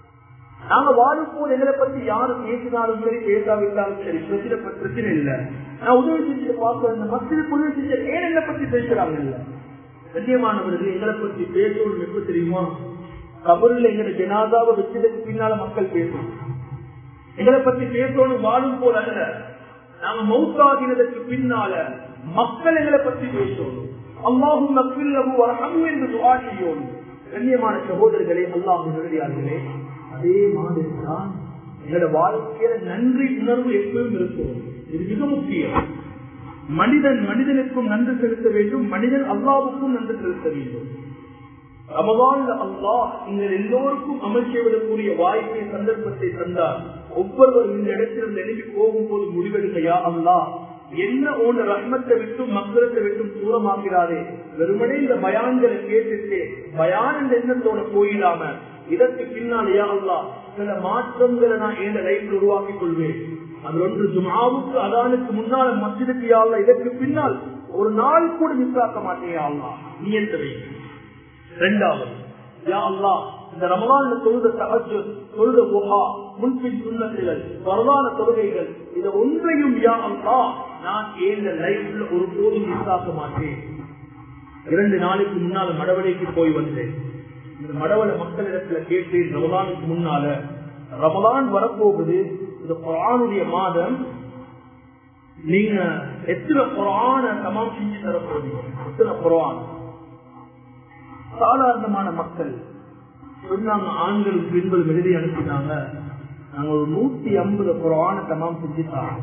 நாங்க வாழும் போது எங்களை பத்தி யாரும் பேசினாலும் சரி, பேசாவிட்டாலும் சரி, பிரச்சனை பிரச்சனை இல்லை. நான் உதவி செஞ்சு பார்க்கிறேன், இந்த மஸ்ஜிதுக்கு உதவி செஞ்ச ஏன் என்னை பத்தி பேசுறாங்க இல்ல. கண்ணியமானவர்கள் எங்களை பத்தி பேசணும் எப்ப தெரியுமா? கபரில் எங்களை ஜனாதாவை வச்சதுக்கு பின்னால மக்கள் பேசணும். எங்களை பத்தி பேசணும் வாழும் போல அல்ல, நாங்க மௌத்தாகினதற்கு பின்னால மக்கள் எங்களை பத்தி பேசணும். அல்லாஹும் நக்ஃபிர்லஹு வர்ஹம்ஹு என்று துஆ செய்யணும். கண்ணியமான சகோதரர்களே, அல்லாஹ் நல்லடியார்களே, அதே மாதிரி தான் எங்களோட வாழ்க்கையில நன்றி உணர்வு எப்பவும் இருக்கும். இது மிக முக்கியம். மனிதன் மனிதனுக்கும் நன்றி செலுத்த வேண்டும், மனிதன் அல்லாஹ்வுக்கும் நன்றி செலுத்த வேண்டும். ரமலான்ல அல்லாஹ் நீங்கள் எல்லோருக்கும் அமல் செய்வதற்குரிய வாய்ப்பை சந்தர்ப்பத்தை தந்தார். ஒவ்வொருவரும் இந்த இடத்திலிருந்து எழுதி போகும் போது முடிவெடுக்கையா அல்லாஹ் என்ன ஓன்ற ரஹ்மத்தை விட்டும் மக்களத்தை விட்டும் தூரமாக்கிறாரே, வெறுமனே இந்த பயான்களை கேட்டுட்டு பயான் என்ற எண்ணத்தோட போயிடாம இதற்கு பின்னாலேயா அல்லாஹ் சில மாற்றங்களை நான் என் லைஃப்ல உருவாக்கிக் கொள்வேன். அது ஒன்று ஜும்ஆவுக்கு அதானுக்கு முன்னால மஸ்ஜிதுக்கு யா அல்லாஹ் இதற்கு பின்னால் ஒரு நாள் கூட மிஸ் ஆக்க மாட்டேன் யா அல்லாஹ் நீ என்று வை. இரண்டாவது, யா அல்லாஹ் இந்த ரமலான்ல தொழுத தஹஜ்ஜுத், தொழுத துஹா, முன்பின் சுன்னத்துகள், பரவான தொழுகைகள், இத ஒன்றையும் யா அல்லாஹ் நான் என் லைஃப்ல ஒரு போதும் மிஸ் ஆக்க மாட்டேன். இரண்டு நாளைக்கு முன்னால மடவளைக்கு போய் வந்தேன். இந்த மடவளை மக்களிடத்துல கேட்டேன், ரமலானுக்கு முன்னால ரமலான் வரப்போகுது, இந்த குர்ஆனுடைய மாதம், நீங்க எத்தனை குர்ஆன தமாம் செஞ்சு தரப்போறீங்க, எத்தனை குர்ஆன்? சாதாரணமான மக்கள் சொன்னாங்க, ஆண்கள் பெண்கள் எழுதி அனுப்பினாங்க, நாங்க ஒரு நூத்தி ஐம்பது குர்ஆன தமாம் செஞ்சுட்டாங்க.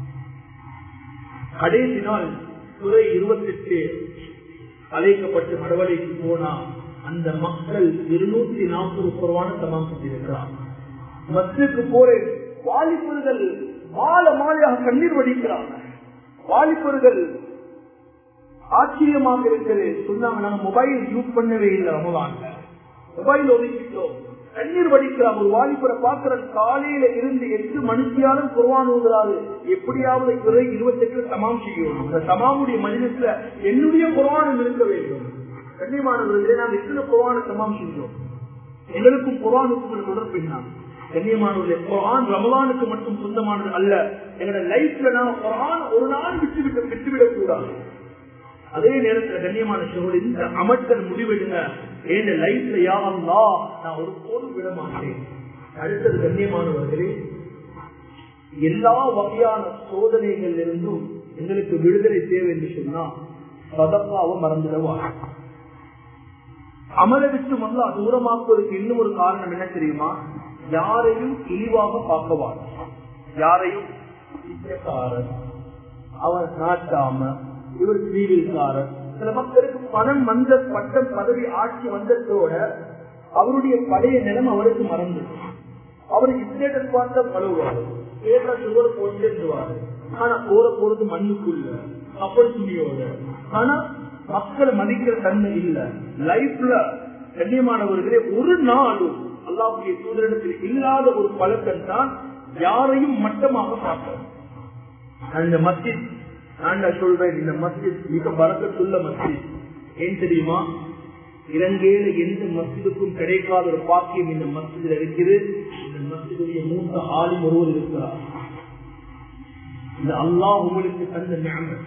கடைசி நாள் துறை இருபத்தி எட்டு அழைக்கப்பட்டு மடவளைக்கு போனா அந்த மக்கள் இருநூத்தி நாற்பது குர்ஆன தமாம் செஞ்சிருக்கிறார். மஸ்ஜிதுக்கு போற வாலிபர்கள் மாலை மாலையாக கண்ணீர் வடிக்கிறாங்க. வாலிபர்கள் ஆச்சரியமாக இருக்கிறது. சொன்னாங்க, நாங்க மொபைல் யூஸ் பண்ணவே இல்லை, ரமலான்ல மொபைல் ஒதுக்கிட்டோம். கண்ணீர் வடிக்கிறாங்க. ஒரு வாலிபரை பார்க்கிற காலையில இருந்து எட்டு மணித்தியாலும் குர்ஆன் ஓதுறாரு. எப்படியாவது துறை இருபத்தி எட்டு தமாம் செய்யணும். அந்த தமாமுடைய மஜ்லிஸ்ல என்னுடைய குர்ஆனும் இருக்க வேண்டும். கண்ணியமானவர்களே, நாங்கள் எத்தனை குர்ஆனை தமாம் செஞ்சோம்? எங்களுக்கும் குர்ஆனுக்கும் தொடர்பு என்ன? கண்ணியமானவர்களே, குர்ஆன் ரமலானுக்கு மட்டும் சொந்தமானது அல்ல. எங்களோட லைஃப்ல நாம குர்ஆன் ஒரு நாள் விட்டு விட்டு விட்டுவிடக் கூடாது. அதே நேரத்தில் கண்ணியமான சகோதரர், இந்த அமர்த்தல் முடிவெடுங்க, என் லைஃப்ல யா அல்லாஹ் நான் ஒரு போதும் விட மாட்டேன். அடுத்தது கண்ணியமானவர்களே, எல்லா வகையான சோதனைகள் இருந்தும் எங்களுக்கு விடுதலை தேவை என்று சொன்னா சதக்காவை மறந்துடவா. அமல விட்டு வந்து தூரமாக்குவதற்கு இன்னும் ஒரு காரணம் என்ன தெரியுமா? யாரையும் இழிவாக பார்க்கவா, யாரையும் அவர் நாட்டாம இவர் ஸ்ரீவில்காரர். சில மக்களுக்கு பணம் வந்த பட்டம் பதவி ஆட்சி வந்ததோட அவருடைய பழைய நிலம் அவருக்கு மறந்து, அவருக்கு ஸ்டேட்டஸ் பார்த்தா பழுவாரு, கேட்டா சுகர் போட்டுவாரு. ஆனா போற போறது மண்ணுக்குள்ள கப்பல் துணியோட. ஆனா மக்களை மதிக்கிற தன்மை இல்ல. லைஃப்ல கண்ணியமானவர்களே, ஒரு நாளும் அல்லாஹ்வுடைய தூதரிடத்தில் இல்லாத ஒரு பழக்கம் தான் யாரையும் மட்டமாக பார்க்கிறோம். அந்த மஸ்ஜித் நான் சொல்றேன், இந்த மஸ்ஜித் மிக பரக்கத்துள்ள மஸ்ஜித். ஏன் தெரியுமா? இலங்கையில எந்த மஸ்ஜிதுக்கும் கிடைக்காத ஒரு பாக்கியம் இந்த மஸ்ஜிதில் இருக்குது. இந்த மஸ்ஜிதுடைய மூத்த ஆளும் ஒருவர் இருக்கிறார். இந்த அல்லாஹ் உங்களுக்கு தந்த நிஅமத்,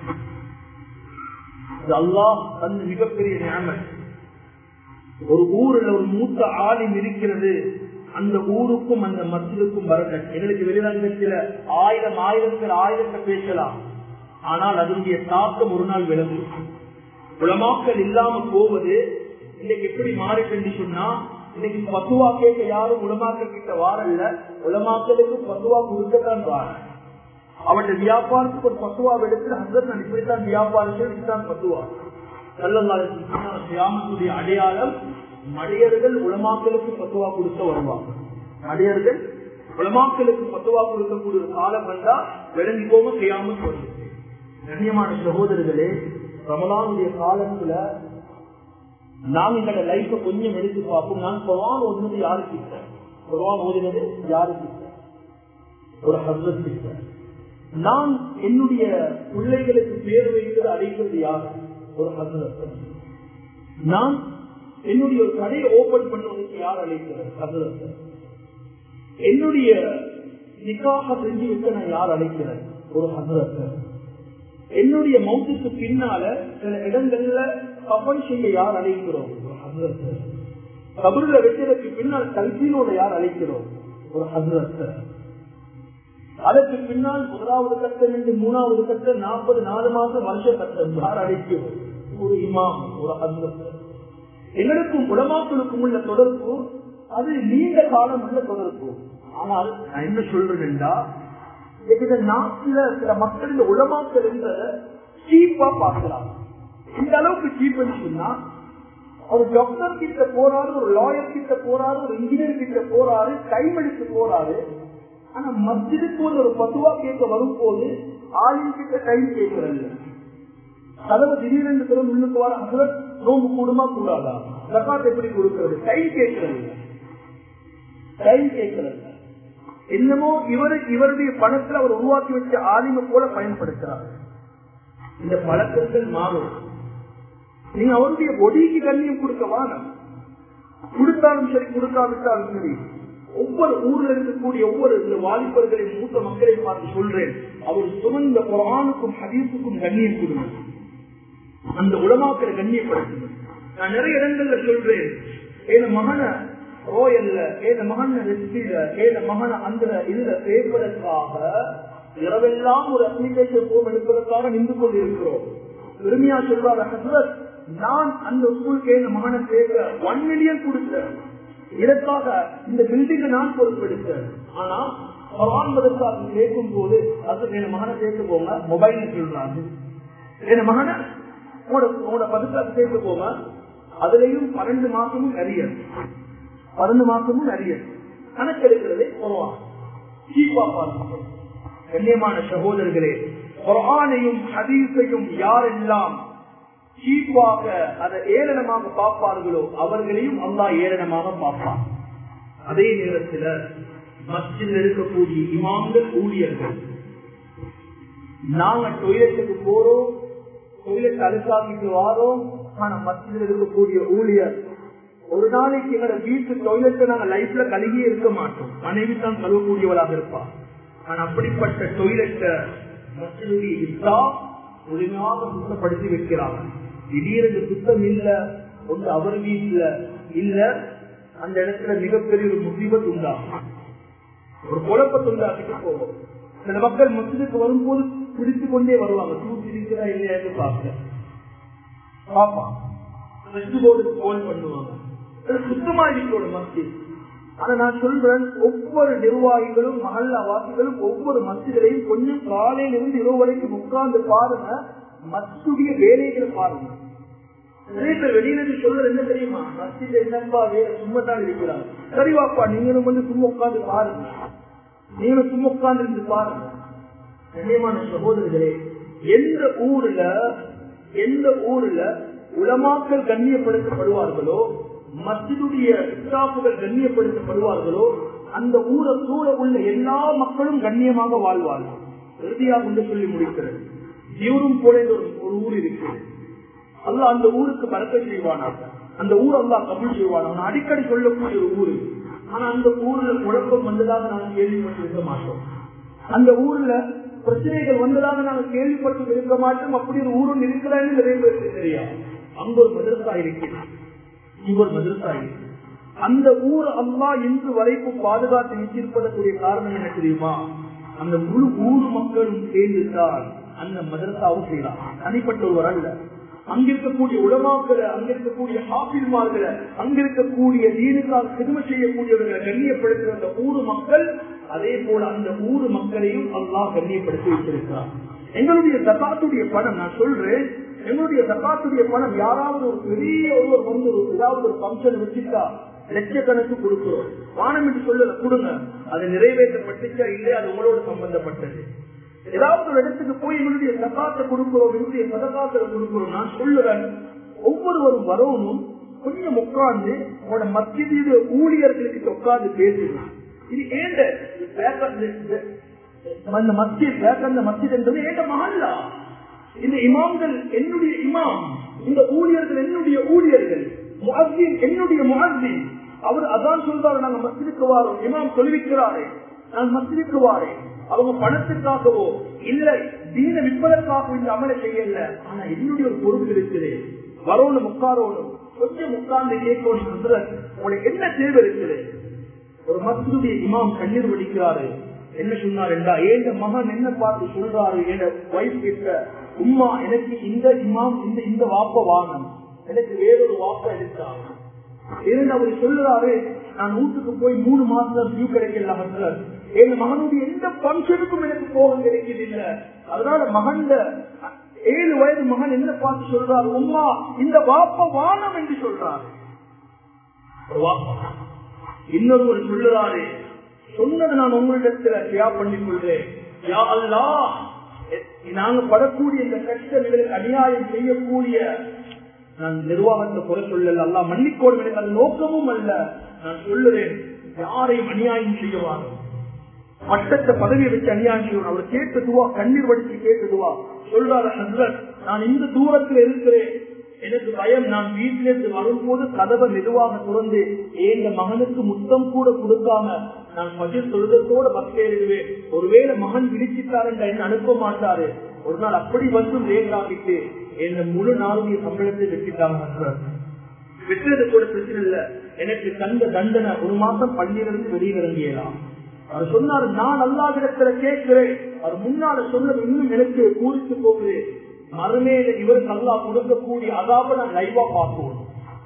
அல்லாஹ் தந்த மிகப்பெரிய நிஅமத். ஒரு ஊர்ல ஒரு மூத்த ஆலிம் இருக்கிறது, அந்த ஊருக்கும் அந்த மஸ்ஜிதுக்கும் பரக்கத். எங்களுக்கு வெளிரங்கத்தில் ஆயிரம் ஆயிரத்தில் ஆயிரத்தை பேசலாம், ஆனால் அதனுடைய தாக்கம் ஒரு நாள் விளங்கும். உலமாக்கள் இல்லாம போவது இன்னைக்கு எப்படி மாறிட்டு சொன்னா, இன்னைக்கு பத்துவா கேட்க யாரும் உலமாக்கள் கிட்ட வாரல்ல, உலமாக்களுக்கு பத்துவா கொடுக்கத்தான் வார. அவருடைய வியாபாரத்துக்கு ஒரு பத்துவா எடுத்து ஹசரத் நான் இப்படித்தான் வியாபாரத்தில் பத்துவா. கியாமத்துடைய அடையாளம், மடையர்கள் உலமாக்களுக்கு பத்துவா கொடுக்க வருவாங்க. மடையர்கள் உலமாக்களுக்கு பத்துவா கொடுக்கக்கூடிய காலம் வந்தா விளங்கி போக கியாமத் வருது. கண்ணியமான சகோதரர்களே, ரமலானுடைய காலத்துல நாங்க எங்களோட லைஃப கொஞ்சம் எடுத்து பார்ப்போம். நான் குர்ஆன் ஓதுனது யாருக்கு இல்லை, குர்ஆன் ஓதினது யாருக்கு இல்லை, ஒரு ஹஸ்ரத் இல்லை. நான் என்னுடைய பிள்ளைகளுக்கு பேர் வைத்து அழைப்பது யார், ஒரு ஹஸ்ரத். நான் என்னுடைய ஒரு கடையை ஓபன் பண்ணுவதற்கு யார் அழைக்கிறது, ஹஸ்ரத். என்னுடைய நிக்காஹ செஞ்சு வைக்க நான் யார் அழைக்கிறேன், ஒரு ஹஸ்ரத். என்னுடைய மௌத்துக்கு பின்னால சில இடங்கள்ல கபன் செய்ய யார் அழைக்கிறோம்? கபருல வைக்கிறதுக்கு பின்னால் கல்வியோட யார் அழைக்கிறோம்? ஒரு ஹஸ்ரத். அதற்கு பின்னால் முதலாவது கட்டம் என்று மூணாவது கட்டம் நாற்பது நாலு மாசம் வருஷ கட்டம் யார் அழைக்கிறோம்? ஒரு இமாம், ஒரு ஹஸ்ரத். எங்களுக்கும் உலமாக்களுக்கும் உள்ள தொடர்பு அது நீண்ட காலம் உள்ள தொடர்பு. ஆனால் நான் என்ன சொல்றேன்டா, இந்த நாட்டில் சில மக்கள் இந்த உலமாக்கள் என்றத சீப்பா பார்க்கலாம். இந்த அளவுக்கு சீப்னு சொன்னா, ஒரு டாக்டர் கிட்ட போறாரு, ஒரு லாயர் கிட்ட போறாரு, ஒரு இன்ஜினியர் கிட்ட போறாரு, டைம் எடுத்து போறாரு. ஆனா மஸ்ஜிதுக்கு ஒரு பத்துவா கேட்க வரும் போது ஆளும் கிட்ட டைம் கேட்கறது. கதவு திடீரென்று திறந்து உள்ளுக்கு வர அதுல நோம்பு கூடுமா கூடாதா, ஜகாத் எப்படி கொடுக்கிறது, டைம் கேட்கறது டைம் கேட்கறது என்னமோ இவரு இவருடைய பணத்தில் அவர் உருவாக்கி வச்ச ஆலிம போல பயன்படுத்துறாரு. இந்த பழக்கங்கள் மாறும். நீங்க அவருடைய பொடிக்கு கண்ணியம் கொடுக்க வானம், கொடுத்தாலும் சரி கொடுக்காவிட்டாலும் சரி. ஒவ்வொரு ஊர்ல இருக்கக்கூடிய ஒவ்வொரு இந்த வாலிபர்களின் மூத்த மக்களை பார்த்து சொல்றேன், அவர் சுமந்த குர்ஆனுக்கும் ஹதீஸுக்கும் கண்ணியம் கொடுங்க, அந்த உலமாக்களை கண்ணியப்படுத்துங்க. நான் நிறைய இடங்கள்ல சொல்றேன், என் மகன ரோயல்ல ஏத மகன ரெசிபியில ஏத மகன அந்த இதுல சேர்ப்பதற்காக இரவெல்லாம் ஒரு அப்ளிகேஷன் போம் எடுப்பதற்காக நின்று கொண்டு இருக்கிறோம். பெருமையா சொல்றாரு, நான் அந்த ஸ்கூலுக்கு என் மகனை சேர்க்க ஒன் மில்லியன் கொடுத்தேன், இதற்காக இந்த பில்டிங்கை நான் பொறுப்பெடுத்தேன். ஆனா பரான்பதற்காக கேட்கும் போது அது என் மகனை சேர்த்து போங்க மொபைல் சொல்றாங்க, என் மகனை உங்களோட பதுக்காக சேர்த்து போங்க, அதுலயும் பன்னெண்டு மாசமும் நிறைய பன்னெண்டு மாசமும் நிறைய கணக்கெடுக்கிறதே குர்ஆன். கண்ணியமான சகோதரர்களே, குர்ஆனையும் ஹதீஸையும் யாரெல்லாம் சீப்பாக அதை ஏளனமாக பார்ப்பார்களோ அவர்களையும் அல்லாஹ் ஏளனமாக பார்ப்பார். அதே நேரத்தில் மஸ்ஜிதில் இருக்கக்கூடிய இமாம்கள், ஊழியர்கள், நாங்க டொய்லெட்டுக்கு போறோம், டொய்லெட் அழுக்காக்கிட்டு வாரோம். ஆனா மஸ்ஜிதில் இருக்கக்கூடிய ஊழியர் ஒரு நாளைக்கு எங்களோட வீட்டு டொய்லெட்டை நாங்க லைஃப்ல கழுகியே இருக்க மாட்டோம், மனைவி தான் கழுவக்கூடியவளாக இருப்பார். ஆனா அப்படிப்பட்ட டொய்லெட்டை மஸ்ஜிதுடைய இஸ்லாம் முழுமையாக சுத்தப்படுத்தி வைக்கிறாங்க. திடீரென்று சுத்தம் இல்ல, ஒன்று அவர் வீட்டுல இல்ல, அந்த இடத்துல மிகப்பெரிய ஒரு முசீபத் உண்டாகும், ஒரு குழப்பத்தை உண்டாக்கிட்டு போவோம். சில மக்கள் மஸ்ஜிதுக்கு வரும்போது பிடித்து கொண்டே வருவாங்க, தூக்கி இருக்கிறா இல்லையா என்று பார்க்க பாப்பா போன் பண்ணுவாங்க, சுத்தமா இருக்கோட மஸ்ஜித். ஆனா நான் சொல்றேன், ஒவ்வொரு நிர்வாகிகளும் மஹல்லா வாசிகளும் ஒவ்வொரு மஸ்ஜிதிலையும் கொஞ்சம் காலையில இருந்து இரவு வரைக்கும் உட்கார்ந்து பாருங்க, மஸ்ஜிதுடைய வேலைகளை பாருங்க. நிறைய பேர் வெளியிலிருந்து சொல்றது என்ன தெரியுமா, மஸ்ஜித் என்னப்பா வேலை சும்மா தான் இருக்கிறாங்க. சரிவாப்பா, நீங்களும் வந்து சும்மா உட்கார்ந்து பாருங்க, நீங்களும் சும்மா உட்கார்ந்து இருந்து பாருங்க. கண்ணியமான சகோதரர்களே, எந்த ஊர்ல எந்த ஊர்ல உலமாக்கள் கண்ணியப்படுத்தப்படுவார்களோ, மஸ்ஜிதுடைய ஸ்டாஃப்கள் கண்ணியப்படுத்தப்படுவார்களோ, அந்த ஊரை சூழ உள்ள எல்லா மக்களும் கண்ணியமாக வாழ்வார்கள். இறுதியாக என்று சொல்லி முடிக்கிறது, ஜீவரும் போல ஒரு ஊர் இருக்கிறது. அல்லாஹ் அந்த ஊருக்கு பரக்கத் செய்வானாக, அந்த ஊர் அல்லாஹ் கபூல் செய்வானாக. அடிக்கடி சொல்லக்கூடிய ஒரு ஊரு, ஆனா அந்த ஊர்ல குழப்பம் வந்ததாக நாங்கள் கேள்விப்பட்டிருக்க மாட்டோம், அந்த ஊர்ல பிரச்சனைகள் வந்ததாக நாங்கள் கேள்விப்பட்டு இருக்க மாட்டோம். அப்படி ஒரு ஊரும் இருக்கிறான்னு நிறைய பேருக்கு தெரியாது. அங்க ஒரு மதரசா இருக்கிறது, இங்க ஒரு மதரசா இருக்கு. அந்த ஊர் அல்லாஹ் இன்று வரைக்கும் பாதுகாத்து வச்சிருப்பதற்குரிய காரணம் என்ன தெரியுமா, அந்த முழு ஊர் மக்களும் சேர்ந்துதான் அந்த மதரசாவும் செய்யலாம், தனிப்பட்ட ஒருவர் அல்ல. அங்க இருக்கக்கூடிய உலமாக்களை, அங்க இருக்கக்கூடிய ஹாஃபிஸ்மார்களை, அங்க இருக்கக்கூடிய தீனுக்காக சிறுமை செய்யக்கூடியவர்களை கண்ணியப்படுத்துகிற அந்த ஊர் மக்கள், அதே போல அந்த ஊர் மக்களையும் அல்லாஹ் கண்ணியப்படுத்தி வைத்திருக்கிறார். எங்களுடைய ஜகாத்துடைய பணம், நான் சொல்றேன், எங்களுடைய ஜகாத்துடைய பணம் யாராவது ஒரு பெரிய ஒருவர் வந்து ஏதாவது ஒரு பங்கன் வச்சுட்டா லட்சக்கணக்கு கொடுக்கிறோம், வானம் என்று சொல்ல கொடுங்க, அது நிறைவேற்றப்பட்டுச்சா இல்லையா அது உங்களோட சம்பந்தப்பட்டது. ஏதாவது ஒரு இடத்துக்கு போய் எங்களுடைய சகாத்தை கொடுக்கிறோம், என்னுடைய சதகாத்தை கொடுக்கிறோம். நான் சொல்லுறேன், ஒவ்வொருவரும் வரணும், கொஞ்சம் உட்கார்ந்து உங்களோட மஸ்ஜிது ஊழியர்களுக்கு உட்கார்ந்து பேசுகிறோம். இது ஏண்ட அந்த மஸ்ஜித் அந்த மஸ்ஜித் என்பது ஏண்ட மஹல்லா, இந்த இமாம்கள் என்னுடைய இமாம், இந்த ஊழியர்கள் என்னுடைய ஊழியர்கள், முஅஸ்ஸின் என்னுடைய முஅஸ்ஸின். அவர் அதான் சொல்றாரு, நாங்க மஸ்ஜிதுக்கு வாரோம், இமாம் சொல்லிக்கிறாரே நான் மஸ்ஜிதுக்கு வாரேன், அவங்க பணத்துக்காகவோ இல்ல தீன விற்பதற்காக இந்த அமலை செய்யல. ஆனா என்னுடைய ஒரு பொறுப்பு இருக்குது, வரணும் உட்காரோணும், கொஞ்சம் உட்கார்ந்து கேட்கணும். உங்களுக்கு என்ன தேவை இருக்குது? ஒரு மஸ்ஜிதுடைய இமாம் கண்ணீர் வடிக்கிறாரு. என்ன சொன்னார் என்றா, ஏன் மகன் என்ன பார்த்து சொல்றாரு, என் வைஃப் கிட்ட, உம்மா எனக்கு இந்த இமாம் இந்த இந்த வாப்ப வாங்கணும், எனக்கு வேறொரு வாப்ப எடுத்தாங்க. ஏன்னு அவர் சொல்லுறாரு, நான் வீட்டுக்கு போய் மூணு மாசம் வியூ கிடைக்கல, என் மகனுடைய எந்த பங்கனுக்கும் எனக்கு போக கிடைக்கிறது இல்ல. அதனால மகன் ஏழு வயது மகன் என்ன பார்த்து சொல்றாரு, உம்மா இந்த வாப்ப வானம் என்று சொல்றாரு. இன்னொருவர் சொல்லுறாரு, சொன்னது நான் உங்களிடத்துல ஷேயா பண்ணிக் கொள்றேன், யா அல்லாஹ் நாங்க படக்கூடிய இந்த கஷ்டங்களுக்கு அநியாயம் செய்யக்கூடிய, நான் நிர்வாகத்தை குறை சொல்லல, அல்லாஹ் மன்னிக்கோடு, எனக்கு அது நோக்கமும் அல்ல. நான் சொல்லுறேன், யாரையும் அநியாயம் செய்யவாங்க, பட்டத்தை பதவியை வச்சு அநியாயம் செய்யணும். அவர் கேட்டதுவா, கண்ணீர் வடிச்சு கேட்டதுவா சொல்றாரு, ஹஸ்ரத் நான் இந்த தூரத்தில் இருக்கிறேன், எனக்கு பயம், நான் வீட்டிலிருந்து வரும்போது கதவை மெதுவாக திறந்து எங்க மகனுக்கு முத்தம் கூட கொடுக்காம நான் பதில் சொல்றதோட பக்தேறிடுவேன். ஒருவேளை மகன் விழிச்சிட்டாரு என்ன அனுப்ப மாட்டாரு. ஒரு நாள் அப்படி வந்து லேட்டாகிட்டு என்ன முழு நாளுடைய சம்பளத்தை வெட்டிட்டாங்க. வெட்டுறது கூட பிரச்சனை இல்ல, எனக்கு தந்த தண்டனை ஒரு மாசம் பள்ளியிலிருந்து வெளியிறங்கியலாம். அவர் சொன்னாரு, நான் அல்லாஹ்விடத்துல கேட்கிறேன், அவர் முன்னால சொன்னது இன்னும் எனக்கு பூரித்து போகுது, மறுமையில இவருக்கு அல்லாஹ் கொடுக்கக்கூடிய அதாப நான் லைவா பார்க்கணும்,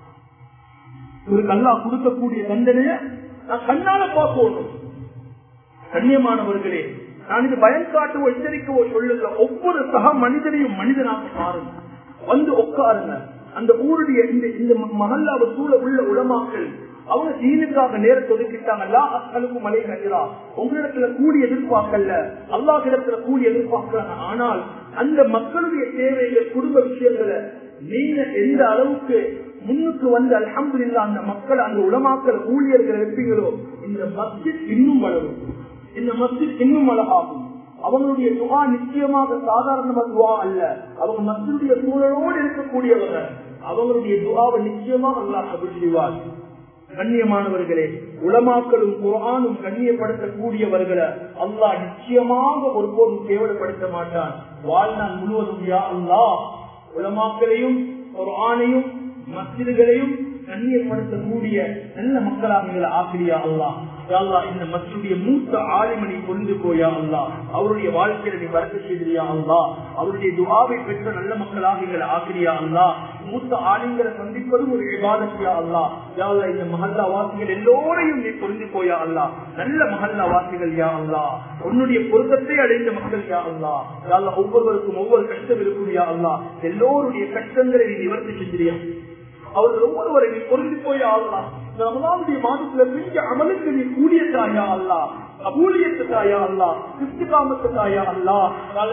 இவருக்கு அல்லாஹ் கொடுக்கக்கூடிய தண்டனைய நான் கண்ணால பார்க்கணும். கண்ணியமானவர்களே, நான் இது பயம் காட்டுவோ எச்சரிக்கவோ சொல்லுங்க, ஒவ்வொரு சக மனிதனையும் மனிதனாக பாருங்க, வந்து உட்காருங்க. அந்த ஊருடைய இந்த மஹல்லாவை சூழ உள்ள உலமாக்கள் அவங்க தீனுக்காக நேரத்தை ஒதுக்கிட்டாங்க. மலை நகிறா உங்களிடத்துல கூடி எதிர்பார்க்கல, அல்லாஹ்விடத்துல கூடி எதிர்பார்க்கிறாங்க. ஆனால் அந்த மக்களுடைய தேவைகள், குடும்ப விஷயங்களை நீங்க எந்த அளவுக்கு முன்னுக்கு வந்து அல்ஹம்துலில்லாஹ் அந்த மக்கள், அந்த உலமாக்கள் ஊழியர்கள் இருப்பீங்களோ, இந்த மஸ்ஜித் இன்னும் வளரும், இந்த மஸ்ஜித் இன்னும் அழகாகும். அவங்களுடைய துவா நிச்சயமாக சாதாரண துவா அல்ல, அவங்க மஸ்ஜிதுடைய சூழலோடு இருக்கக்கூடியவங்க, அவங்களுடைய துவாவை நிச்சயமாக அல்லாஹ் கபூல் செய்வார். கண்ணியமானவர்களே, உலமாக்களும் குர்ஆனும் கண்ணியப்படுத்தக்கூடியவர்களை அல்லாஹ் நிச்சயமாக ஒருபோதும் கேவலப்படுத்த மாட்டான். வாழ்நாள் முழுவதும் யா அல்லாஹ் உலமாக்களையும் குர்ஆனையும் மஸ்ஜிதுகளையும் கண்ணியப்படுத்தக்கூடிய நல்ல மக்களாக எங்களை ஆக்கிரியா அல்லாஹ். இந்த மஸ்ஜிதுடைய மூத்த ஆலிமனை கொண்டு போயா அல்லாஹ், அவருடைய வாழ்க்கையில நீ வரக்க செய்தியா அல்லாஹ், அவருடைய துஆவை பெற்ற நல்ல மக்களாக எங்களை ஆக்கிரியா அல்லாஹ். மூத்த ஆலிம்களை சந்திப்பதும் ஒரு இபாதத்தியா அல்லாஹ். யா அல்லாஹ், இந்த மஹல்லா வாசிகள் எல்லோரையும் நீ கொண்டு போயா அல்லாஹ், நல்ல மஹல்லா வாசிகள் யா அல்லாஹ், உன்னுடைய பொருத்தத்தை அடைந்த மக்கள் யா அல்லாஹ். யா அல்லாஹ், ஒவ்வொருவருக்கும் ஒவ்வொரு கஷ்டம் இருக்கும் யா அல்லாஹ், எல்லோருடைய கஷ்டங்களை நீ நிவர்த்தி செஞ்சிரியா, அவர்கள் ஒவ்வொருவரை நீ பொருந்தி போயா அல்லாஹ். ரமலானுடைய மாதத்துல பெரிய அமலுக்கு நீ கூடிய தாயா அல்லாஹ், அபூலியத்து தாயா அல்லாஹ், இஸ்திகாமத்து தாயா அல்லாஹ்.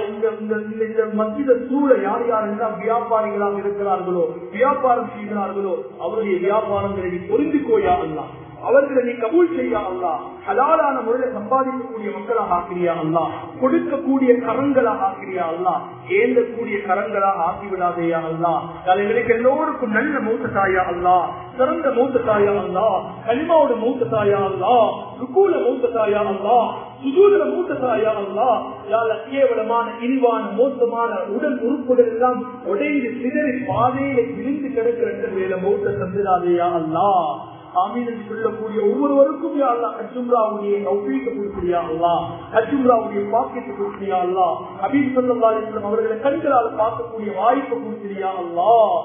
இந்த மஸ்ஜித சூழ யார் யாரெல்லாம் வியாபாரிகளாக இருக்கிறார்களோ, வியாபாரம் செய்கிறார்களோ, அவருடைய வியாபாரங்களை நீ பொருந்தி போயா அல்லாஹ், அவர்களை நீ கபூல் செய்யா அல்லாஹ். ஹலாலான முறையில் சம்பாதிக்கக்கூடிய மக்களாக ஆக்கிரியா அல்லாஹ், கொடுக்கக்கூடிய கரங்களாக ஆக்கிரியா அல்லாஹ், ஏந்தக்கூடிய கரங்களாக ஆக்கிவிடாதையா அல்லாஹ். எங்களுக்கு எல்லோருக்கும் நல்ல மூத்த தாயா அல்லாஹ், சிறந்த மூத்த தாயா அல்லாஹ், கலிமாவோட மூத்த தாயா அல்லாஹ், ருக்கூல மூத்த தாயா அல்லாஹ், சுஜூதுல மூத்த தாயா அல்லாஹ். யால கேவலமான இழிவான மோசமான உடல் உறுப்புகள் எல்லாம் உடைந்து சிதறி பாதையில விழுந்து கிடக்கிற வேலை மூத்த தந்திராதையா அல்லாஹ். ஆமீன் என்று சொல்லக்கூடிய ஒவ்வொருவருக்கும் யா அல்லாஹ் ஹஜ்ஜும்ராவுடைய தௌஃபீக் கொடுக்கிறியா அல்லாஹ், ஹஜ்ஜும்ராவுடைய பாக்கியத்தை கொடுக்கிறியா அல்லாஹ், ஹபீப் ஸல்லல்லாஹு அலைஹி வஸல்லம் அவர்களை கண்களால் பார்க்கக்கூடிய வாய்ப்பு கொடுக்கிறியா அல்லாஹ்.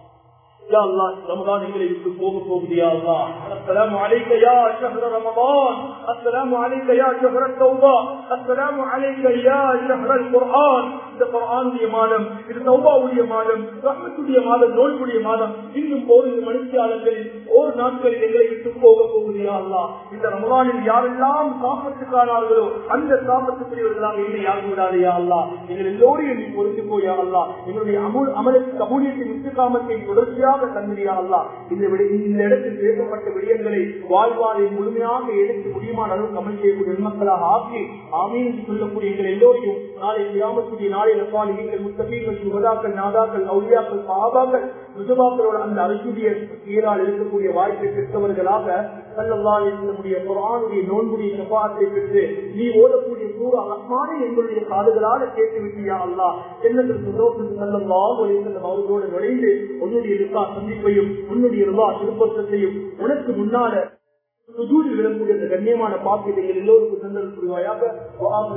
யா அல்லாஹ், ரமலான் எங்களை விட்டு போக போகுது யா அல்லாஹ். அஸ்ஸலாமு அலைக்க யா ஷஹ்ர ரமலான், அஸ்ஸலாமு அலைக்க யா ஷஹ்ர தௌபா, அஸ்ஸலாமு அலைக்க யா ஷஹ்ரல் குர்ஆன். இந்த குர்ஆனுடைய மாதம், இது தௌபாவுடைய மாதம், ரஹ்மத்துடைய மாதம், நோன்புடைய மாதம், இன்னும் ஓரிரு மணித்தியாளர்களில் ஓர் நாட்களில் எங்களை விட்டு போக போகுது யா அல்லாஹ். இந்த ரமலானில் யாரெல்லாம் காப்பத்துக்கானார்களோ அந்த காப்பத்துக்குரியவர்களாக என்னை யாரும் விடாது யா அல்லாஹ். எங்கள் எல்லோரையும் நீ பொறுத்து போயா அல்லாஹ். எங்களுடைய அமுல் அமலுக்கு கபூலியத்தின் இஸ்திகாமத்தை தொடர்ச்சியாக தந்திரியா அல்லாஹ். இந்த இந்த இடத்தில் பேசப்பட்ட விடயங்களை வாழ்வாரை முழுமையாக எடுத்து முடியுமான அளவுக்கு அமல் செய்யக்கூடிய மக்களாக ஆக்கி ஆமீன் என்று சொல்லக்கூடிய எங்கள் எல்லோரையும் நாளை கியாமத்துடைய நாளை ரப்பாலிகள் முத்தகீன்கள் சுகதாக்கள் நாதாக்கள் அவுலியாக்கள் சஹாபாக்கள் முசபாக்களோட அந்த அரசுடைய கீழால் இருக்கக்கூடிய வாய்ப்பை பெற்றவர்களாக ஸல்லல்லாஹு அலைஹி வஸல்லம் குர்ஆனுடைய நோன்புடைய ஷஃபாஅத்தை பெற்று நீ ஓதக்கூடிய சூரா ரஹ்மானை எங்களுடைய காதுகளால் கேட்டு விட்டியா அல்லாஹ் ஜன்னத்துல் ஃபிர்தௌஸில் ஸல்லல்லாஹு அலைஹி வஸல்லம் அவர்களோடு நுழைந்து உன்னுடைய லிகா சந்திப்பையும் உன்னுடைய ரிதா திருப்பத்தையும் உனக்கு முன்னால சுஜூதில் விளங்கக்கூடிய அந்த கண்ணியமான பாக்கியத்தை எல்லோருக்கும் தந்தல் புரிவாயாக.